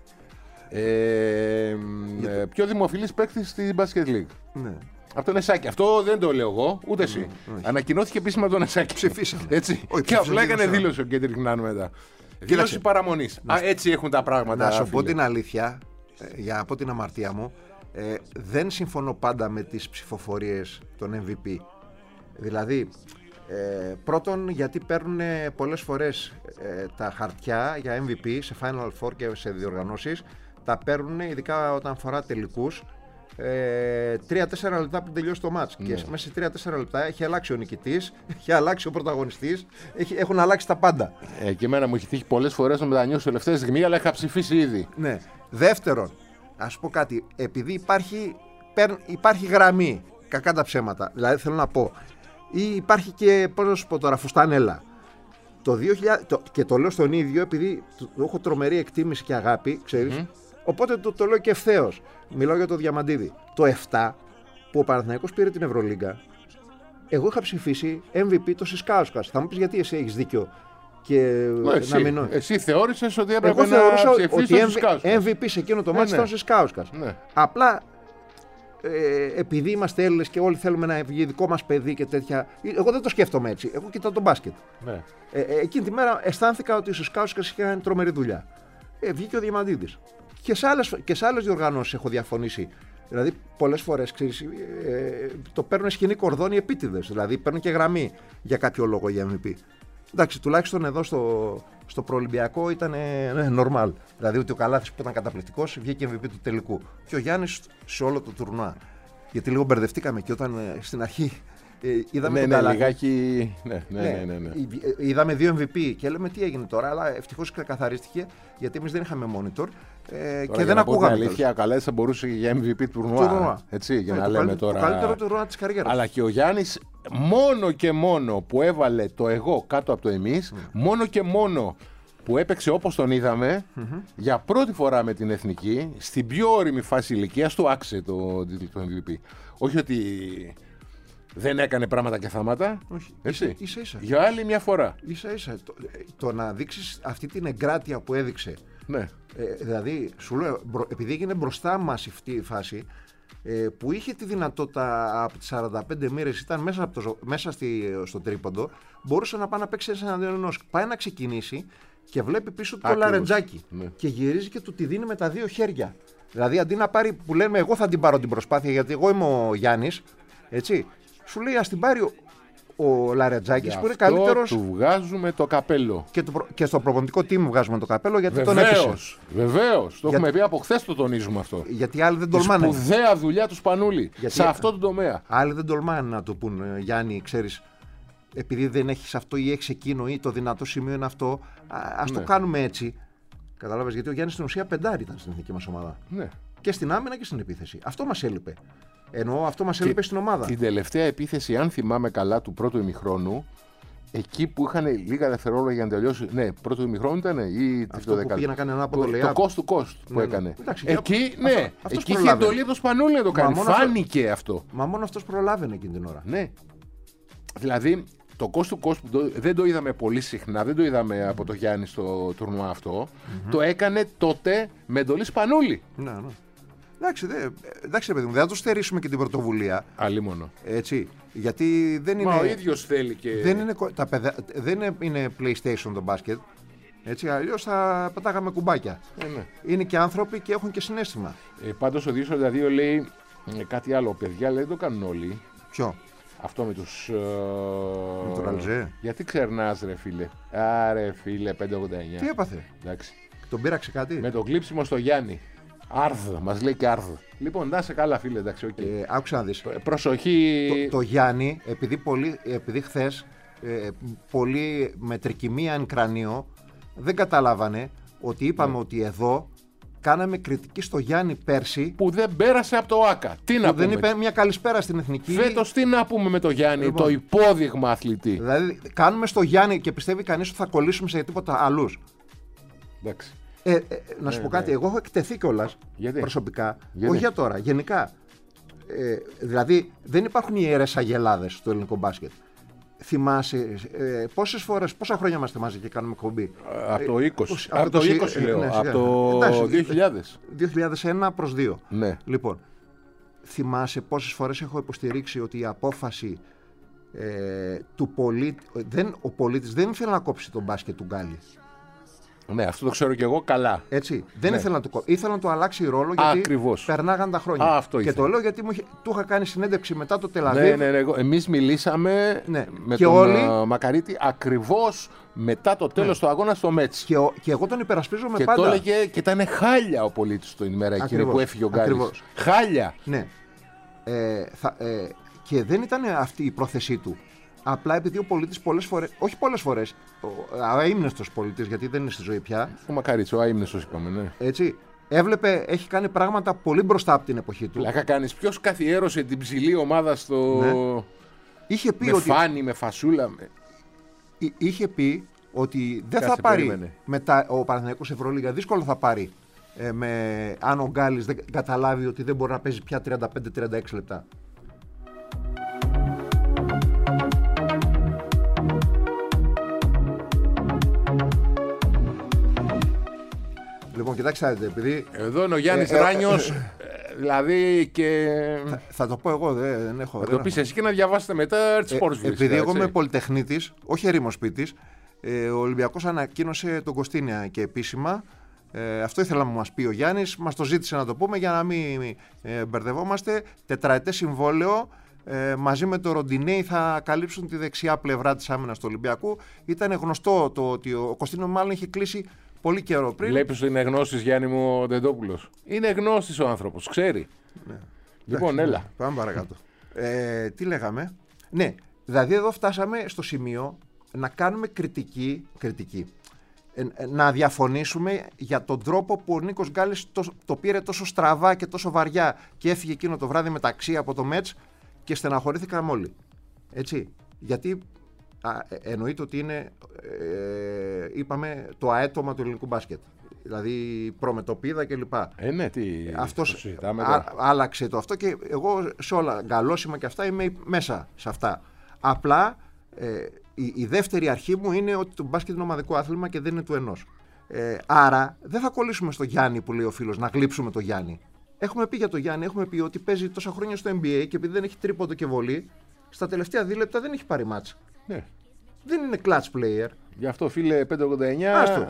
Πιο δημοφιλής παίκτης στην Basket League. Ναι. Από τον Εσάκη. Αυτό δεν το λέω εγώ, ούτε εσύ. Ανακοινώθηκε επίσημα από τον Εσάκη. Ψηφίσαμε. Έτσι. Και απλά έκανε δήλωση ο Κέντρικ Ναν μετά. Δήλωση παραμονής. Έτσι έχουν τα πράγματα. Να σου πω την αλήθεια, για από την αμαρτία μου, δεν συμφωνώ πάντα με τις ψηφοφορίες των MVP. Δηλαδή, πρώτον γιατί παίρνουν πολλές φορές τα χαρτιά για MVP σε Final Four και σε διοργανώσεις, τα παίρνουν ειδικά όταν αφορά τελικούς 3-4 λεπτά πριν τελειώσει το μάτς. Και μέσα σε 3-4 λεπτά έχει αλλάξει ο νικητής, έχει αλλάξει ο πρωταγωνιστής, έχουν αλλάξει τα πάντα. Και εμένα μου έχει τύχει πολλές φορές να μετανιώσω τελευταία στιγμή, αλλά είχα ψηφίσει ήδη. Ναι. Δεύτερον, ας πω κάτι, επειδή υπάρχει γραμμή, κακά τα ψέματα, δηλαδή θέλω να πω, ή υπάρχει και, πώς να σου πω τώρα, φουστανέλα. Το 2000, και το λέω στον ίδιο, επειδή έχω τρομερή εκτίμηση και αγάπη, ξέρεις, οπότε το λέω και ευθέως. Μιλάω για το Διαμαντίδη. Το 7 που ο Παναθηναϊκός πήρε την Ευρωλίγκα, εγώ είχα ψηφίσει MVP το Σισκάουσκας. Θα μου πεις γιατί εσύ έχεις δίκιο. Εσύ θεώρησες ότι έπρεπε να ψηφίσεις το Σισκάουσκας. MVP σε εκείνο το μάτι ήταν ο Σισκάουσκας. Ναι. Απλά επειδή είμαστε Έλληνες και όλοι θέλουμε να βγει δικό μας παιδί και τέτοια. Εγώ δεν το σκέφτομαι έτσι. Εγώ κοιτάω τον μπάσκετ. Ναι. Εκείνη τη μέρα αισθάνθηκα ότι ο Σισκάουσκας είχε κάνει τρομερή δουλειά. Βγήκε ο Διαμαντίδης. Και σε άλλες διοργανώσεις έχω διαφωνήσει. Δηλαδή, πολλές φορές το παίρνουν σκηνή κορδόνι επίτηδες. Δηλαδή, παίρνουν και γραμμή για κάποιο λόγο για MVP. Εντάξει, τουλάχιστον εδώ στο προολυμπιακό ήταν normal. Δηλαδή, ότι ο Καλάθης που ήταν καταπληκτικός βγήκε MVP του τελικού. Και ο Γιάννης σε όλο το τουρνουά. Γιατί λίγο μπερδευτήκαμε και όταν στην αρχή είδαμε τον Καλάθη. Λιγάκι. Ναι. Είδαμε 2 MVP και λέμε τι έγινε τώρα, αλλά ευτυχώς καθαρίστηκε γιατί εμείς δεν είχαμε monitor και δεν ακούγαμε. Αλήθεια, Καλάθης θα μπορούσε για MVP τουρνουά. Έτσι, για να λέμε τώρα. Το καλύτερο τουρνουά της καριέρας. Αλλά και ο Γιάννης, μόνο και μόνο που έβαλε το εγώ κάτω από το εμείς, μόνο και μόνο που έπαιξε όπως τον είδαμε, για πρώτη φορά με την εθνική, στην πιο όριμη φάση ηλικίας του άξε το MVP. Όχι ότι δεν έκανε πράγματα και θάματα. Όχι. Ίσα-ίσα. Για άλλη μια φορά. Ίσα-ίσα. Το να δείξεις αυτή την εγκράτεια που έδειξε. Ναι. Δηλαδή, σου λέω, επειδή έγινε μπροστά μας αυτή η φάση, που είχε τη δυνατότητα από τις 45 μοίρες, ήταν μέσα στο τρίποντο, μπορούσε να πάει να παίξει εναντίον ενός. Πάει να ξεκινήσει και βλέπει πίσω του το Λαρετζάκι. Ναι. Και γυρίζει και του τη δίνει με τα 2 χέρια. Δηλαδή, αντί να πάρει που λέμε, εγώ θα την πάρω την προσπάθεια, γιατί εγώ είμαι ο Γιάννης, έτσι. Σου λέει, ας την πάρει ο Λαρετζάκης που είναι καλύτερος. Του βγάζουμε το καπέλο. Και στο προπονητικό team βγάζουμε το καπέλο γιατί τον έπεισε. Βεβαίως. Το έχουμε πει από χθες, το τονίζουμε αυτό. Γιατί άλλοι δεν τολμάνε. Η σπουδαία δουλειά του Σπανούλη σε αυτό το τομέα. Άλλοι δεν τολμάνε να το πούν, Γιάννη, ξέρεις, επειδή δεν έχεις αυτό ή έχεις εκείνο ή το δυνατό σημείο είναι αυτό, ας το κάνουμε έτσι. Καταλάβες, γιατί ο Γιάννης στην ουσία πεντάρι ήταν στην εθνική μας ομάδα. Ναι. Και στην άμυνα και στην επίθεση. Αυτό μας έλειπε. Ενώ αυτό μας έλειπε στην ομάδα. Την τελευταία επίθεση, αν θυμάμαι καλά, του πρώτου ημιχρόνου, εκεί που είχαν λίγα δευτερόλεπτα για να τελειώσει. Ναι, πρώτο ημιχρόνου ήταν ή αυτό που πήγε να κάνει ένα από το cost to cost που έκανε. Εντάξει, εκεί είχε εντολή το Σπανούλη να το κάνει. Φάνηκε αυτό. Μα μόνο αυτός προλάβαινε εκείνη την ώρα. Ναι. Δηλαδή, το cost to cost που δεν το είδαμε πολύ συχνά, δεν το είδαμε από το Γιάννη στο τουρνουά αυτό, το έκανε τότε με εντολή Σπανούλη. Ναι. Εντάξει, παιδί μου, δεν θα το στερήσουμε και την πρωτοβουλία. Αλλήμονο. Έτσι. Γιατί δεν είναι. Μα ο ίδιος θέλει και. Δεν είναι PlayStation το μπάσκετ. Έτσι, αλλιώς θα πετάγαμε κουμπάκια. Ναι. Είναι και άνθρωποι και έχουν και συναίσθημα. Πάντως ο 242 λέει κάτι άλλο. Παιδιά, λέει, δεν το κάνουν όλοι. Ποιο? Αυτό με τους. Με τον Αλζέ. Γιατί ξερνάς, ρε φίλε. Άρε φίλε, 589. Τι έπαθε? Εντάξει. Τον πήραξε κάτι? Με το κλείψιμο στο Γιάννη. Αρθ, μας λέει και αρθ. Λοιπόν, να είσαι καλά, φίλε, εντάξει, οκ. Άκουσα να δεις. Προσοχή. Το Γιάννη, επειδή χθες πολύ με τρικυμία εν κρανίο δεν καταλάβανε ότι είπαμε ότι εδώ κάναμε κριτική στο Γιάννη πέρσι. Που δεν πέρασε από το ΆΚΑ. Τι να πούμε. Δεν είπε μια καλησπέρα στην εθνική. Φέτος τι να πούμε με το Γιάννη, λοιπόν, το υπόδειγμα αθλητή. Δηλαδή, κάνουμε στο Γιάννη και πιστεύει κανείς ότι θα κολλήσουμε σε τίποτα αλλούς. Εντάξει. Να σου πω κάτι, εγώ έχω εκτεθεί κιόλας προσωπικά. Όχι για τώρα, γενικά. Δηλαδή, δεν υπάρχουν ιερές αγελάδες στο ελληνικό μπάσκετ. Θυμάσαι πόσα χρόνια είμαστε μαζί και κάνουμε εκπομπή? Από το 20. Από το 20 λέω. Από το 2000. 2001 προς 2. Ναι. Λοιπόν, θυμάσαι πόσες φορές έχω υποστηρίξει ότι η απόφαση του πολίτη. Ο πολίτης δεν ήθελε να κόψει τον μπάσκετ του Γκάλι. Ναι, αυτό το ξέρω κι εγώ καλά. Έτσι. Δεν ήθελα να το κόψει. Ήθελα να το αλλάξει ρόλο γιατί περνάγαν τα χρόνια. Αυτό και το λέω γιατί του είχα κάνει συνέντευξη μετά το Τελαβίβ. Ναι. Εμείς μιλήσαμε με και τον όλοι... Μακαρίτη ακριβώς μετά το τέλος του αγώνα στο Μέτς. Και εγώ τον υπερασπίζομαι και πάντα. Το έλεγε και ήταν χάλια ο πολίτης την ημέρα εκείνη που έφυγε ο Γκάλης. Χάλια. Ναι. Και δεν ήταν αυτή η πρόθεσή του. Απλά επειδή ο πολίτης όχι πολλές φορές, ο αείμνηστος πολίτης, γιατί δεν είναι στη ζωή πια. Ο Μακαρίτη, ο αείμνηστος είπαμε, ναι. Έτσι, έχει κάνει πράγματα πολύ μπροστά από την εποχή του. Λάκα κάνεις, ποιος καθιέρωσε την ψηλή ομάδα στο... Ναι. Είχε πει με φάνη, με φασούλα. Είχε πει ότι δεν θα πάρει μετά ο Παναθηναϊκός Ευρωλίγα, δύσκολο θα πάρει αν ο Γκάλης δεν καταλάβει ότι δεν μπορεί να παίζει πια 35-36 λεπτά. Λοιπόν, κοιτάξτε, επειδή... Εδώ είναι ο Γιάννης Ράνιος, δηλαδή και... Θα το πω εγώ, δεν έχω... Θα το πεις εσύ και να διαβάσετε μετά τις Sports. Επειδή εγώ είμαι πολυτεχνίτης, όχι ερήμος σπίτης, ο Ολυμπιακός ανακοίνωσε τον Κωστίνια και επίσημα. Αυτό ήθελα να μας πει ο Γιάννης, μας το ζήτησε να το πούμε για να μην μπερδευόμαστε. 4ετές συμβόλαιο, μαζί με το Ροντινέι θα καλύψουν τη δεξιά πλευρά της άμυνας του Ολυμπιακού. Ήταν γνωστό το ότι ο Κωστίνιο μάλλον είχε κλείσει πολύ καιρό πριν. Βλέπεις ότι είναι γνώστης, Γιάννη μου, ο Ντεντόπουλος. Είναι γνώστης ο άνθρωπος, ξέρει. Ναι. Λοιπόν, έλα. Πάμε παρακάτω. Τι λέγαμε. Ναι, δηλαδή εδώ φτάσαμε στο σημείο να κάνουμε κριτική. Να διαφωνήσουμε για τον τρόπο που ο Νίκος Γκάλης το πήρε τόσο στραβά και τόσο βαριά και έφυγε εκείνο το βράδυ μεταξύ από το Μέτς και στεναχωρήθηκαν όλοι. Έτσι. Γιατί εννοείται ότι είναι, είπαμε, το αέτομα του ελληνικού μπάσκετ. Δηλαδή προμετωπίδα κλπ. Ναι, τι. Αυτός άλλαξε το αυτό και εγώ σε όλα, γκαλώσιμα και αυτά, είμαι μέσα σε αυτά. Απλά η δεύτερη αρχή μου είναι ότι το μπάσκετ είναι ομαδικό άθλημα και δεν είναι του ενός. Άρα δεν θα κολλήσουμε στο Γιάννη που λέει ο φίλος, να γλύψουμε το Γιάννη. Έχουμε πει για το Γιάννη, έχουμε πει ότι παίζει τόσα χρόνια στο NBA και επειδή δεν έχει τρίποντο και βολή, στα τελευταία 2 λεπτά δεν έχει πάρει μάτς. Ναι. Δεν είναι clutch player. Γι' αυτό, φίλε, 589. Άστο.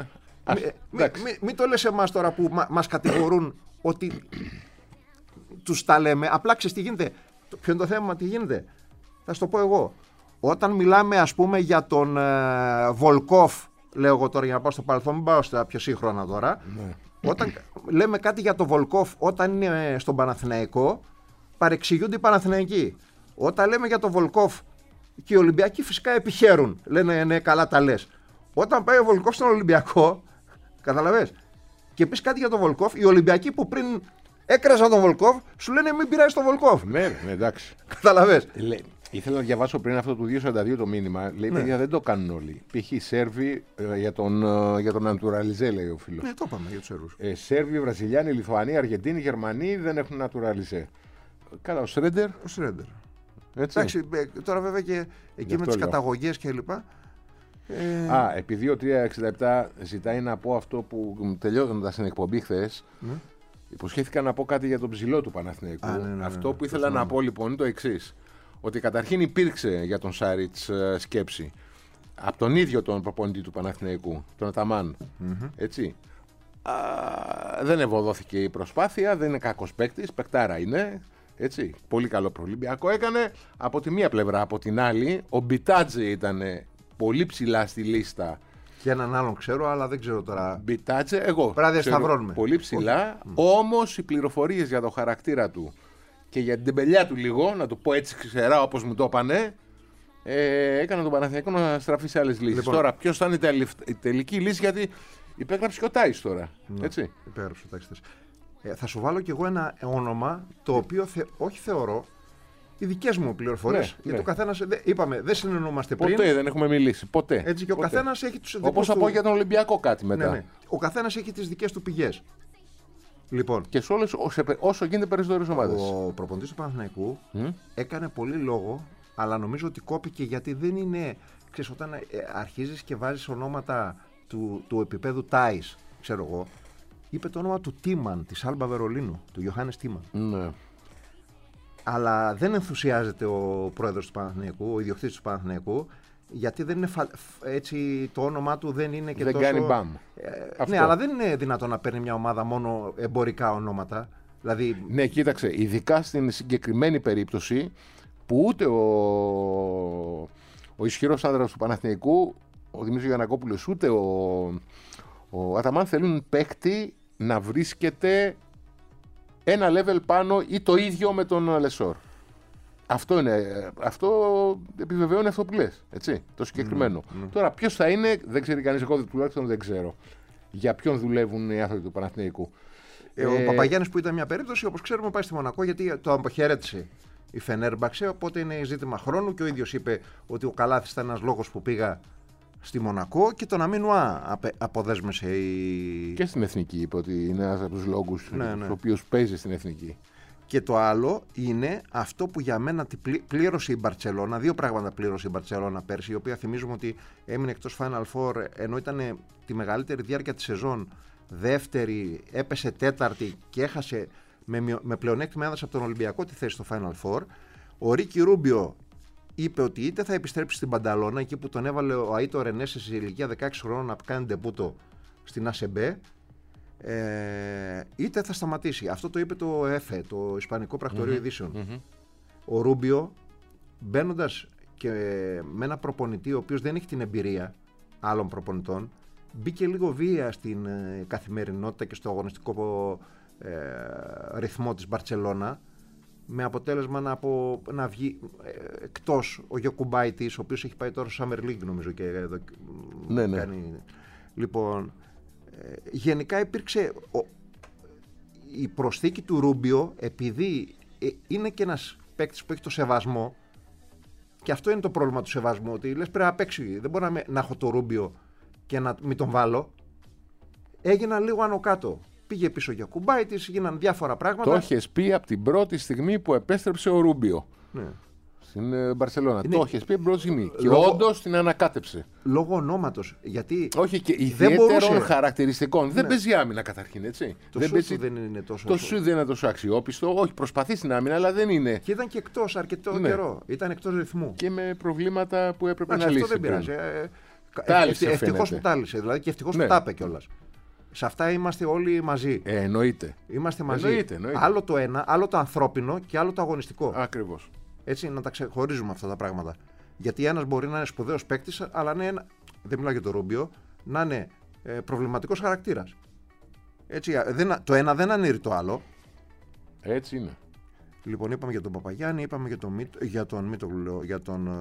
Μην το λες εμάς τώρα που μας κατηγορούν ότι τους τα λέμε. Απλά ξέρεις τι γίνεται. Ποιο είναι το θέμα, τι γίνεται. Θα σου το πω εγώ. Όταν μιλάμε, ας πούμε, για τον Βολκόφ, λέω εγώ τώρα για να πάω στο παρελθόν, μην πάω στα πιο σύγχρονα τώρα. Ναι. Όταν λέμε κάτι για τον Βολκόφ όταν είναι στον Παναθηναϊκό, παρεξηγούνται οι Παναθηναϊκοί. Όταν λέμε για τον Βολκόφ και οι Ολυμπιακοί φυσικά επιχαίρουν. Λένε ναι, καλά τα λες. Όταν πάει ο Βολκόφ στον Ολυμπιακό, καταλαβες, και πεις κάτι για τον Βολκόφ, οι Ολυμπιακοί που πριν έκραζαν τον Βολκόφ σου λένε μην πειράζει τον Βολκόφ. Ναι, εντάξει. Καταλαβες. Ήθελα να διαβάσω πριν αυτό του 242 το μήνυμα. Λέει, παιδιά, δεν το κάνουν όλοι. Π.χ. οι Σέρβοι για τον Νατουραλιζέ, λέει ο φίλος. Ναι, το είπαμε για τους Σέρβους. Σέρβοι, Βραζιλιάνοι, Λιθουανοί, Αργεντίνοι, Γερμανοί δεν έχουν Νατουραλιζέ. Καλά, ο Σρέντερ. Εντάξει, τώρα βέβαια και εκεί με τις καταγωγές κλπ. Επειδή ο 367 ζητάει να πω αυτό που τελειώνοντας στην εκπομπή χθες, υποσχέθηκα να πω κάτι για τον ψηλό του Παναθηναϊκού. Αυτό που ήθελα να πω λοιπόν είναι το εξής. Ότι καταρχήν υπήρξε για τον Σάριτς σκέψη από τον ίδιο τον προπονητή του Παναθηναϊκού, τον Αταμάν. Έτσι. Δεν ευωδόθηκε η προσπάθεια, δεν είναι κακός παίκτης, παικτάρα είναι. Έτσι. Πολύ καλό προολυμπιακό έκανε. Από τη μία πλευρά, από την άλλη, ο Μπιτάτζε ήταν πολύ ψηλά στη λίστα. Και έναν άλλον ξέρω, αλλά δεν ξέρω τώρα. Μπιτάτζε, εγώ. Σταυρώνουμε. Πολύ ψηλά. Όμως οι πληροφορίες για το χαρακτήρα του και για την τεμπελιά του λίγο, να το πω έτσι ξερά όπως μου το είπανε, έκανα τον Παναθηναϊκό να στραφεί σε άλλες λύσεις. Λοιπόν, τώρα, ποιος θα είναι η τελική λύση, γιατί υπέγραψε και ο Τάις τώρα. Έτσι. Υπέγραψε ο Τάις. Θα σου βάλω κι εγώ ένα όνομα το οποίο όχι θεωρώ. Οι δικές μου πληροφορίες. Γιατί ο καθένας, είπαμε, δεν συνεννοούμαστε πριν. Ποτέ δεν έχουμε μιλήσει. Ποτέ. Έτσι και ο καθένας έχει τους δικούς όπως του. θα πω για τον Ολυμπιακό κάτι μετά. Ναι. Ο καθένας έχει τις δικές του πηγές. Λοιπόν. Και σε όλες, όσο γίνεται περισσότερες ομάδες. Ο προπονητής του Παναθηναϊκού έκανε πολύ λόγο, αλλά νομίζω ότι κόπηκε γιατί δεν είναι. Ξέρεις, όταν αρχίζεις και βάζεις ονόματα του επίπεδου Τάις, ξέρω εγώ, είπε το όνομα του Τίμαν, της Άλμπα Βερολίνου, του Ιωάννης Τίμαν. Ναι. Αλλά δεν ενθουσιάζεται ο πρόεδρος του Παναθηναϊκού, ο ιδιοκτήτης του Παναθηναϊκού, Γιατί δεν είναι έτσι, το όνομά του δεν είναι και δεν τόσο... κάνει μπαμ. Ναι, αλλά δεν είναι δυνατόν να παίρνει μια ομάδα μόνο εμπορικά ονόματα. Δηλαδή... Ναι, κοίταξε, ειδικά στην συγκεκριμένη περίπτωση που ούτε ο ισχυρός άνδρας του Παναθηναϊκού, ο Δημήτρης Γιαννακόπουλος, ούτε ο Αταμάν θέλουν παίκτη να βρίσκεται ένα level πάνω ή το ίδιο με τον Λεσόρ. Αυτό επιβεβαιώνει αυτό που λες, έτσι, το συγκεκριμένο. Τώρα ποιος θα είναι, δεν ξέρει κανείς, εγώ τουλάχιστον δεν ξέρω για ποιον δουλεύουν οι άνθρωποι του Παναθηναϊκού. Ο Παπαγιάννης, που ήταν μια περίπτωση, όπως ξέρουμε, πάει στη Μονακό γιατί το αποχαιρέτησε η Φενέρμπαξε, οπότε είναι ζήτημα χρόνου και ο ίδιος είπε ότι ο Καλάθης ήταν ένας λόγος που πήγα στη Μονακό και τον Αμίνουα αποδέσμευσε Και στην Εθνική είπε ότι είναι ένας από τους λόγους ο οποίος παίζει στην Εθνική. Και το άλλο είναι αυτό που για μένα πλήρωσε η Μπαρτσελώνα. Δύο πράγματα πλήρωσε η Μπαρτσελώνα πέρσι, η οποία θυμίζουμε ότι έμεινε εκτός Final Four, ενώ ήταν τη μεγαλύτερη διάρκεια της σεζόν δεύτερη, έπεσε τέταρτη και έχασε με πλεονέκτημα έδρας από τον Ολυμπιακό τη θέση στο Final Four. Ο Ρίκι Ρούμπιο είπε ότι είτε θα επιστρέψει στην Πανταλώνα, εκεί που τον έβαλε ο Αΐτο Ρενέσε σε ηλικία 16 χρόνων να κάνει ντεμπούτο στην ΑΣΕΜΠΕ, είτε θα σταματήσει. Αυτό το είπε το ΕΦΕ, το Ισπανικό Πρακτορείο Ειδήσεων. Ο Ρούμπιο, μπαίνοντας και με ένα προπονητή ο οποίος δεν έχει την εμπειρία άλλων προπονητών, μπήκε λίγο βία στην καθημερινότητα και στο αγωνιστικό ρυθμό της Μπαρτσελώνα, με αποτέλεσμα να βγει εκτός ο Γιακουμπάιτης, ο οποίος έχει πάει τώρα στο Summer League νομίζω και εδώ κάνει... Λοιπόν, γενικά υπήρξε η προσθήκη του Ρούμπιο, επειδή είναι και ένας παίκτης που έχει το σεβασμό, και αυτό είναι το πρόβλημα του σεβασμού, ότι λες πρέπει να παίξει, δεν μπορώ να έχω το Ρούμπιο και να μην τον βάλω. Έγιναν λίγο άνω κάτω. Πήγε πίσω για Κουμπάιτης, γίναν διάφορα πράγματα. Το έχεις πει από την πρώτη στιγμή που επέστρεψε ο Ρούμπιο. Ναι. Στην Μπαρσελόνα. Το έχεις πει από την πρώτη στιγμή. Και όντως την ανακάτεψε. Λόγω ονόματος. Γιατί όχι, και ιδιαίτερων χαρακτηριστικών. Δεν παίζει άμυνα καταρχήν, έτσι. Το σούτ δεν είναι τόσο. Το σούτ δεν είναι τόσο αξιόπιστο. Όχι, προσπαθεί στην άμυνα, αλλά δεν είναι. Και ήταν και εκτός αρκετό καιρό. Ήταν εκτός ρυθμού. Και με προβλήματα που έπρεπε να λύσει. Αυτό δεν πειράζει. Ευτυχώς που τάλισε. Δηλαδή και ευτυχώς που τα είπε κιόλας. Σε αυτά είμαστε όλοι μαζί. Εννοείται. Είμαστε μαζί. Εννοείται. Άλλο το ένα, άλλο το ανθρώπινο και άλλο το αγωνιστικό. Ακριβώς. Έτσι, να τα ξεχωρίζουμε αυτά τα πράγματα. Γιατί ένας μπορεί να είναι σπουδαίος παίκτης, αλλά δεν μιλάω για το Ρούμπιο, να είναι προβληματικός χαρακτήρας. Έτσι, το ένα δεν ανήρει το άλλο. Έτσι είναι. Λοιπόν, είπαμε για τον Παπαγιάννη, είπαμε για τον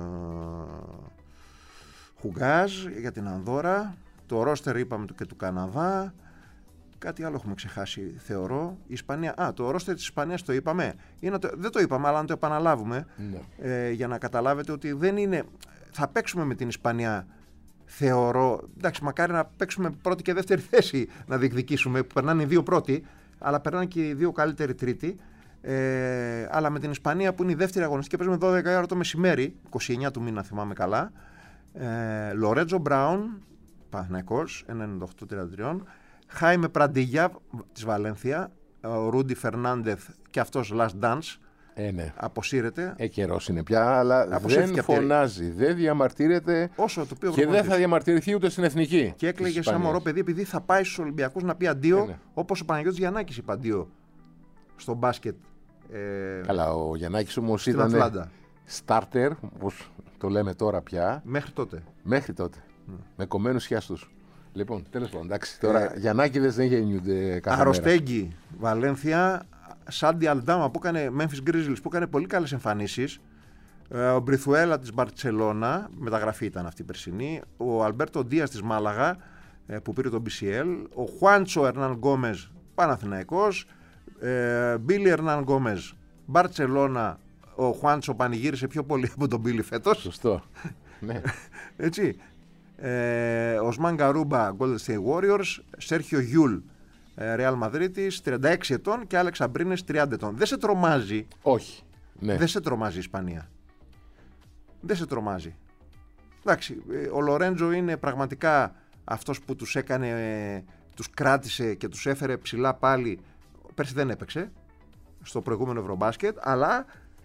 Χουγκάζ, για την Ανδώρα. Το ρόστερ είπαμε και του Καναδά. Κάτι άλλο έχουμε ξεχάσει, θεωρώ. Η Ισπανία. Το ρόστερ της Ισπανίας το είπαμε. Δεν το είπαμε, αλλά να το επαναλάβουμε. Ναι. Για να καταλάβετε ότι δεν είναι. Θα παίξουμε με την Ισπανία, θεωρώ. Εντάξει, μακάρι να παίξουμε πρώτη και δεύτερη θέση να διεκδικήσουμε, που περνάνε οι δύο πρώτοι, αλλά περνάνε και οι δύο καλύτεροι τρίτη. Αλλά με την Ισπανία που είναι η δεύτερη αγωνιστική, παίζουμε 12 ώρα το μεσημέρι, 29 του μήνα, θυμάμαι καλά. Λορέτζο Μπράουν, Παναθηναϊκός, 1,98-33. Χάιμε Πραντίγια της Βαλένθια. Ο Ρούντι Φερνάντεθ και αυτός last dance. Ναι. Αποσύρεται. Καιρός είναι πια, αλλά δεν φωνάζει, δεν διαμαρτύρεται. Όσο το πει ο και δεν θα διαμαρτυρηθεί ούτε στην εθνική. Και έκλαιγε σαν μωρό παιδί, επειδή θα πάει στους Ολυμπιακούς να πει αντίο, όπως ο Παναγιώτης Γιαννάκης είπε αντίο στο μπάσκετ. Καλά, ο Γιαννάκης όμως ήταν starter, όπως το λέμε τώρα πια. Μέχρι τότε. Με κομμένους χιάστους. Λοιπόν, τέλος πάντων, εντάξει. Τώρα Γιαννάκηδες δεν γεννιούνται κάθε Αρροστέγγι, Βαλένθια, Σάντι Αλντάμα που έκανε Memphis Grizzlies, που έκανε πολύ καλές εμφανίσεις. Ο Μπριθουέλα της Μπαρτσελώνα, μεταγραφή ήταν αυτή η περσινή. Ο Αλμπέρτο Ντίας της Μάλαγα, που πήρε τον BCL. Ο Χουάντσο Ερνάν Γκόμες, Παναθηναϊκός. Μπίλι Ερνάν Γκόμες, Μπαρτσελώνα. Ο Χουάντσο πανηγύρισε πιο πολύ από τον Μπίλι φέτος. Σωστό. Ναι. Έτσι. Οσμάν Γκαρούμπα, Golden State Warriors. Σέρχιο Γιούλ, Real Madrid, 36 ετών, και Άλεξ Αμπρίνες, 30 ετών. Δεν σε τρομάζει? Όχι. Ναι. Δεν σε τρομάζει η Ισπανία. Δεν σε τρομάζει. Εντάξει, ο Λορέντζο είναι πραγματικά αυτός που τους έκανε, τους κράτησε και τους έφερε ψηλά πάλι. Πέρσι δεν έπαιξε στο προηγούμενο Ευρωμπάσκετ, αλλά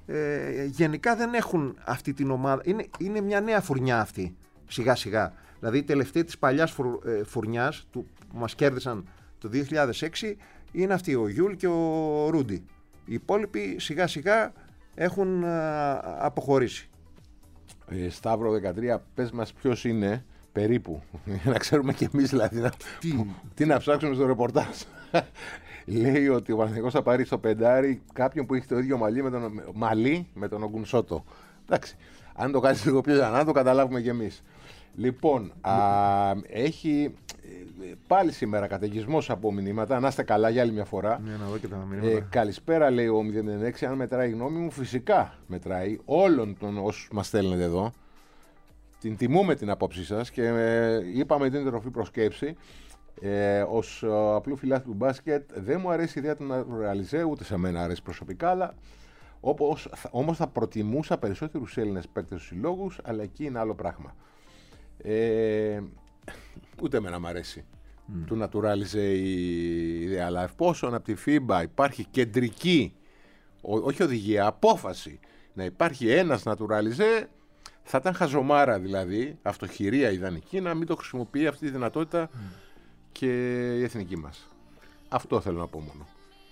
γενικά δεν έχουν αυτή την ομάδα. Είναι μια νέα φουρνιά αυτή, σιγά σιγά. Δηλαδή η τελευταία της παλιάς φουρνιάς που μας κέρδισαν το 2006 είναι αυτοί, ο Γιούλ και ο Ρούντι. Οι υπόλοιποι σιγά σιγά έχουν αποχωρήσει. Σταύρο 13, πες μας ποιος είναι περίπου, για να ξέρουμε κι εμείς δηλαδή τι να ψάξουμε στο ρεπορτάζ. Λέει ότι ο Παναθηναϊκός θα πάρει στο πεντάρι κάποιον που έχει το ίδιο μαλλί με τον Ογκουνσότο. Εντάξει, αν το κάνεις λίγο πιο να το καταλάβουμε κι εμείς. Λοιπόν, έχει πάλι σήμερα καταιγισμός από μηνύματα. Να είστε καλά για άλλη μια φορά. Ναι, να δω και τα μηνύματα. Καλησπέρα, λέει ο 096. Αν μετράει η γνώμη μου, φυσικά μετράει όλων των όσους μας στέλνετε εδώ. Την τιμούμε την απόψη σας και είπαμε την τροφή προσκέψη. Ως απλού φιλάθλου του μπάσκετ δεν μου αρέσει η ιδέα του naturalize, ούτε σε μένα αρέσει προσωπικά, αλλά όμως θα προτιμούσα περισσότερους Έλληνες παίκτες στους συλλόγους, αλλά εκεί είναι άλλο πράγμα. Ούτε εμένα μου αρέσει του naturalize η ιδέα, αλλά εφόσον από τη FIBA υπάρχει κεντρική, όχι οδηγία, απόφαση να υπάρχει ένας naturalize, θα ήταν χαζομάρα δηλαδή, αυτοχειρία ιδανική, να μην το χρησιμοποιεί αυτή τη δυνατότητα και η εθνική μας. Αυτό θέλω να πω μόνο.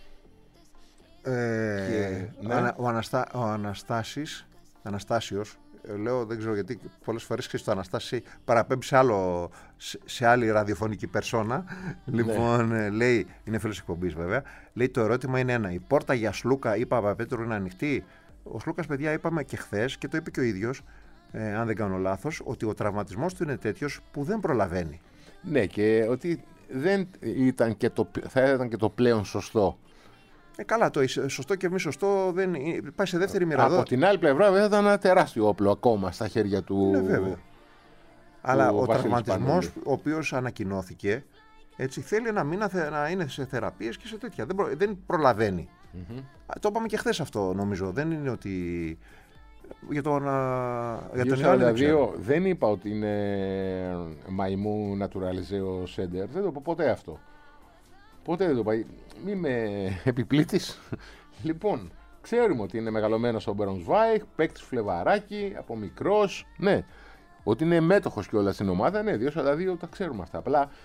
Ναι. Ο Αναστάσιος, λέω, δεν ξέρω γιατί πολλές φορές ξέρεις, το Αναστάση παραπέμπει σε άλλη ραδιοφωνική περσόνα. Λοιπόν, λέει, είναι φίλος εκπομπής βέβαια, λέει το ερώτημα είναι ένα, η πόρτα για Σλούκα ή Παπαπέτρου είναι ανοιχτή? Ο Σλούκας, παιδιά, είπαμε και χθες και το είπε και ο ίδιος, αν δεν κάνω λάθος, ότι ο τραυματισμός του είναι τέτοιος που δεν προλαβαίνει. Ναι, και ότι δεν ήταν και θα ήταν και το πλέον σωστό. Καλά, το σωστό και μη σωστό δεν πάει σε δεύτερη μοίρα. Από την άλλη πλευρά, βέβαια, ήταν ένα τεράστιο όπλο ακόμα στα χέρια του. Ναι, βέβαια. Αλλά ο τραυματισμός, ο οποίος ανακοινώθηκε, έτσι, θέλει ένα μήνα να είναι σε θεραπείες και σε τέτοια. Δεν προλαβαίνει. Το είπαμε και χθες αυτό, νομίζω. Δεν είναι ότι. Για τον Ιωάννη δεν είπα ότι είναι μαϊμού naturalize ο Σέντερ. Δεν το είπα ποτέ αυτό. Ποτέ δεν το είπα. Μη με επιπλήττεις. Λοιπόν, ξέρουμε ότι είναι μεγαλωμένος ο Μπρονσβάιχ, παίκτης φλεβαράκι, από μικρός. Ναι, ότι είναι μέτοχος κιόλας στην ομάδα. Ναι, 2-42 τα ξέρουμε αυτά.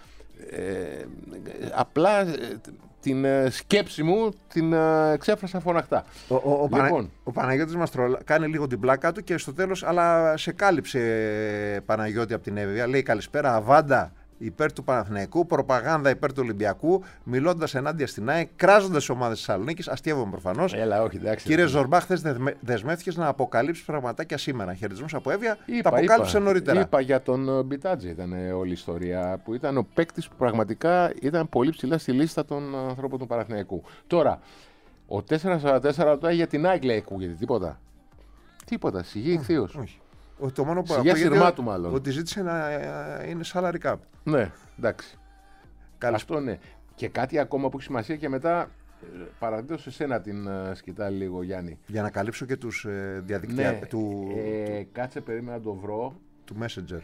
Απλά την σκέψη μου την εξέφρασα φωναχτά. Ο Παναγιώτης μας κάνει λίγο την πλάκα του και στο τέλος, αλλά σε κάλυψε Παναγιώτη από την Εύβοια. Λέει καλησπέρα, Αβάντα υπέρ του Παναθηναϊκού, προπαγάνδα υπέρ του Ολυμπιακού, μιλώντας ενάντια στην ΑΕΚ, κράζοντας τις ομάδες της Θεσσαλονίκης. Αστείευομαι προφανώς. Κύριε Ζορμπά, χθες δεσμεύτηκες να αποκαλύψεις πραγματάκια σήμερα. Χαιρετισμούς από Εύβοια. Τα αποκάλυψε νωρίτερα. Είπα για τον Μπιτάτζη, ήταν όλη η ιστορία, που ήταν ο παίκτης που πραγματικά ήταν πολύ ψηλά στη λίστα των ανθρώπων του Παναθηναϊκού. Τώρα, ο 444 το για την ΑΕΚ λέει, ακούγεται τίποτα. Τίποτα, σιγή ηχθείως. Το μόνο που ακούγεται μάλλον. Ότι ζήτησε να είναι salary cap. Ναι, εντάξει. Αυτό ναι. Και κάτι ακόμα που έχει σημασία και μετά παραδίδω σε σένα την σκητάλη λίγο, Γιάννη. Για να καλύψω και τους διαδικτυακούς. Ναι, κάτσε, περίμενα να το βρω. Του Messenger.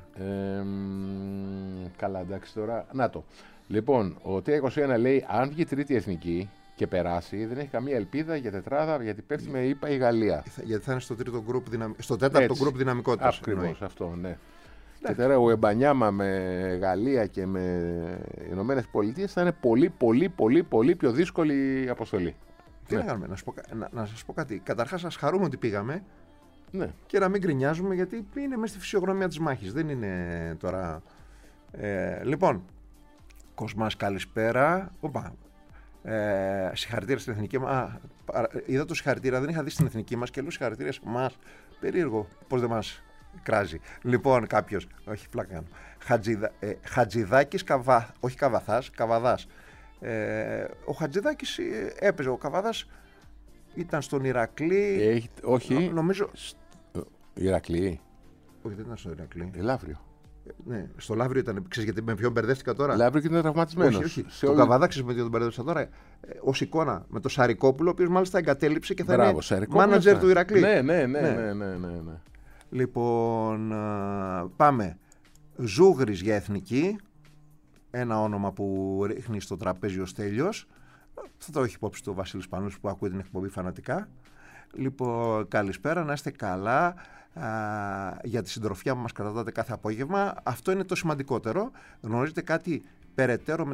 Καλά, εντάξει τώρα. Να το. Λοιπόν, ο T21 λέει, αν βγει τρίτη εθνική και περάσει, δεν έχει καμία ελπίδα για τετράδα, γιατί πέφτει με ΗΠΑ η Γαλλία. Γιατί θα είναι στο τέταρτο γκρουπ δυναμικότητας. Ακριβώς αυτό, ναι. Και τώρα ο Εμπανιάμα με Γαλλία και με Ηνωμένες Πολιτείες θα είναι πολύ πιο δύσκολη αποστολή. Τι να κάνουμε, να σας πω κάτι. Καταρχάς, ας χαρούμε ότι πήγαμε, ναι, και να μην γκρινιάζουμε, γιατί είναι μέσα στη φυσιογνωμία της μάχης. Δεν είναι τώρα. Λοιπόν, Κοσμάς, καλησπέρα. Συγχαρητήρια στην εθνική μας. Είδα το συγχαρητήρια, δεν είχα δει στην εθνική μας και λέω συγχαρητήρια σε εμάς. Περίεργο, πώς δεν μας κράζει. Λοιπόν, κάποιος, όχι πλάκα κάνω. Χατζηδάκης, όχι Καβαθάς, Καβαδάς. Ο Χατζηδάκης έπαιζε, ο Καβαδάς ήταν στον Ηρακλή. Όχι. Νομίζω. Ηρακλή. Όχι, δεν ήταν στον Ηρακλή. Λαύριο. Ναι, στο Λαύριο ήταν. Ξέρεις γιατί με ποιον μπερδεύτηκα τώρα. Λαύριο και ήταν τραυματισμένος. Όχι. Το Καβαδά, ξέρεις με ποιον τον μπερδεύτηκα τώρα. Ως εικόνα με το Σαρικόπουλο, ο οποίος μάλιστα εγκατέλειψε και θα είναι μάνατζερ του Ηρακλή. Ναι. Λοιπόν, πάμε. Ζούγρης για εθνική. Ένα όνομα που ρίχνει στο τραπέζι ο Στέλιος. Θα το έχει υπόψη του ο Βασίλης Πανούς που ακούει την εκπομπή φανατικά. Λοιπόν, καλησπέρα, να είστε καλά. Για τη συντροφιά που μας κρατάτε κάθε απόγευμα. Αυτό είναι το σημαντικότερο. Γνωρίζετε κάτι περαιτέρω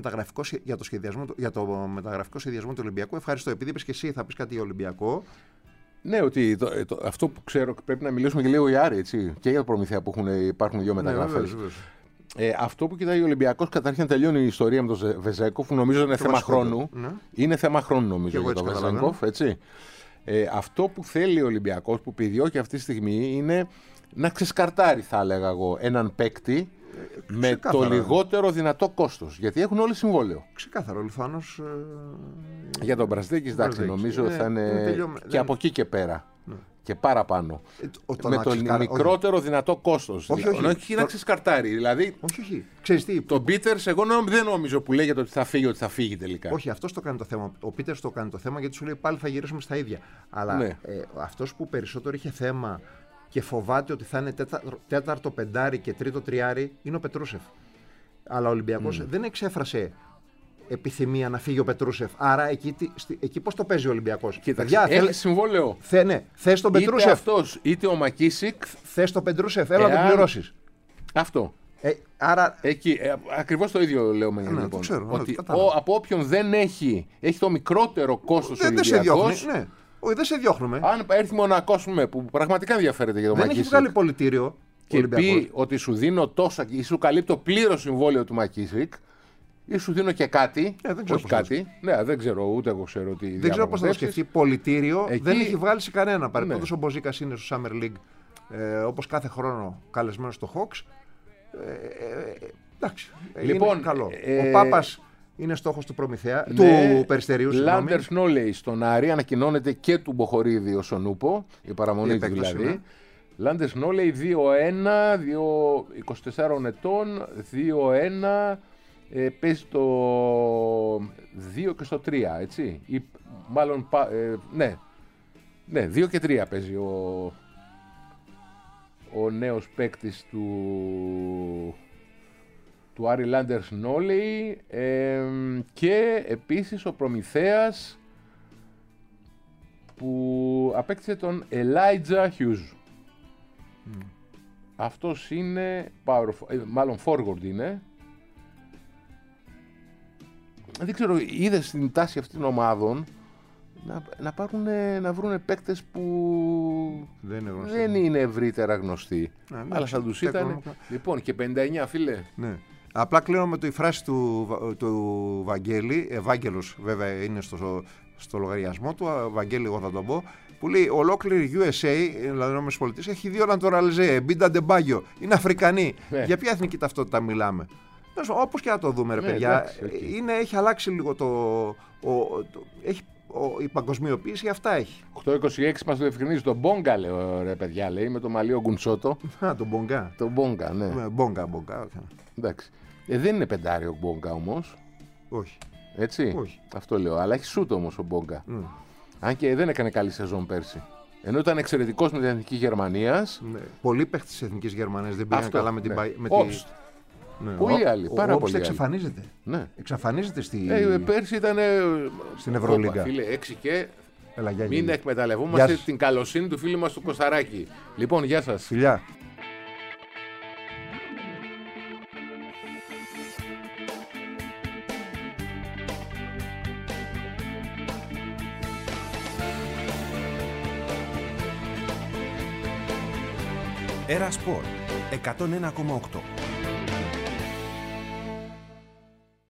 για το μεταγραφικό σχεδιασμό του Ολυμπιακού? Ευχαριστώ. Επειδή είπες και εσύ, θα πεις κάτι για Ολυμπιακό. Ναι, ότι αυτό που ξέρω, πρέπει να μιλήσουμε και λίγο για Άρη, έτσι, και για Προμηθέα που υπάρχουν δύο μεταγραφές. Ναι, αυτό που κοιτάει ο Ολυμπιακός, καταρχήν τελειώνει η ιστορία με τον Βεζέγκοφ, νομίζω είναι θέμα χρόνου. Ναι. Είναι θέμα χρόνου, νομίζω, για τον Βεζέγκοφ, έτσι. Αυτό που θέλει ο Ολυμπιακός, που επιδιώκει αυτή τη στιγμή, είναι να ξεσκαρτάρει, θα έλεγα εγώ, έναν παίκτη με το λιγότερο δυνατό κόστος. Γιατί έχουν όλοι συμβόλαιο. Ξεκάθαρο, ο Λιθουάνος. Για τον Μπραζδέκης, εντάξει, νομίζω θα είναι και από εκεί και πέρα. Ναι. Και παραπάνω. Με το μικρότερο δυνατό κόστος. Όχι να ξεσκαρτάρει. Δηλαδή, όχι. Ξέρεις τι, τον Πίτερς, εγώ δεν νομίζω που λέγεται ότι θα φύγει τελικά. Όχι, αυτός το κάνει το θέμα. Ο Πίτερς το κάνει το θέμα γιατί σου λέει πάλι θα γυρίσουμε στα ίδια. Αλλά ναι. Αυτός που περισσότερο είχε θέμα και φοβάται ότι θα είναι τέταρτο πεντάρι και τρίτο τριάρι είναι ο Πετρούσεφ. Αλλά ο Ολυμπιακός δεν εξέφρασε επιθυμία να φύγει ο Πετρούσεφ. Άρα εκεί πώς το παίζει ο Ολυμπιακός? Έχει συμβόλαιο. Θες τον Πετρούσεφ. Είτε αυτός είτε ο Μακίσικ. Θες τον Πετρούσεφ, έλα να τον πληρώσεις. Αυτό. Άρα... Εκεί, ακριβώς το ίδιο λέω με λοιπόν. Το ξέρω, ότι από όποιον δεν έχει το μικρότερο κόστος ο Ολυμπιακός. Όχι, δεν σε διώχνουμε. Αν έρθει Μονακός που πραγματικά ενδιαφέρεται για τον Μακίσικ. Δεν έχει βγάλει πολιτήριο. Και πει ότι σου δίνω τόσα ή σου καλύπτω πλήρως συμβόλαιο του Μακίσικ. Ή σου δίνω και κάτι. Όχι κάτι. Ναι, δεν ξέρω, ούτε εγώ ξέρω τι. Δεν ξέρω πώς θα το σκεφτεί. Πολιτήριο δεν έχει βγάλει σε κανένα. Παρεπτόντως ο Μποζίκας είναι στο Summer League όπως κάθε χρόνο καλεσμένος στο Hawks. Εντάξει. Λοιπόν, είναι καλό. Ο Πάπας είναι στόχος του Προμηθέα. Του Περιστερίου. Λάντερ Σνόλεϊ στον Άρη ανακοινώνεται και του Μποχορίδη ο Σονούπο. Η παραμονή του δηλαδή. Λάντερ Σνόλεϊ 2-1, 24 ετών, 2-1. Παίζει το 2 και στο 3, έτσι. Ή, μάλλον, ναι, 2 και 3 παίζει ο νέος παίκτης του Άρη Λάντερ Σνόλεϊ και επίσης ο Προμηθέας που απέκτησε τον Elijah Hughes. Αυτός είναι, μάλλον forward είναι. Δεν ξέρω, είδες στην τάση αυτών των ομάδων να βρουν παίκτες που δεν είναι ευρύτερα γνωστοί. Αλλά θα τους ήταν. Λοιπόν, και 59, φίλε. Ναι. Απλά κλείνω με η φράση του Βαγγέλη. Ευάγγελος βέβαια είναι στο λογαριασμό του. Βαγγέλη, εγώ θα τον πω. Που λέει ολόκληρη USA, δηλαδή οι ΗΠΑ, έχει δύο Νατοραλζέ, Μπίντα Ντεμπάγιο. Είναι Αφρικανοί. Για ποια εθνική ταυτότητα μιλάμε? Όπως και να το δούμε, ρε παιδιά, έχει αλλάξει λίγο η παγκοσμιοποίηση, αυτά έχει. 826 μας το ευκρινίζει, τον Μπόγκα, λέω, ρε παιδιά, λέει, με τον Μαλίο Γκουνσότο. Τον Μπόγκα. Τον Μπόγκα, ναι. Μπόγκα. Εντάξει. Δεν είναι πεντάρι ο Μπόγκα όμως. Όχι. Έτσι. Όχι. Αυτό λέω, αλλά έχει σούτ όμως ο Μπόγκα. Αν και δεν έκανε καλή σεζόν πέρσι. Ενώ ήταν εξαιρετικός με την Εθνική Γερμανίας. Ναι. Πολλοί παίχτες της Εθνικής Γερμανίας δεν πήγαν καλά με την. Ναι, πολλοί άλλοι, πάρα πολλοί άλλοι. Εξαφανίζεται. Ναι. Εξαφανίζεται πέρσι ήταν στην Ευρωλίγκα. Φίλε, 6 και μην εκμεταλλευόμαστε την καλοσύνη του φίλου μας του Κωσταράκη. Λοιπόν, γεια σας. Φιλιά. Era Sport 101,8.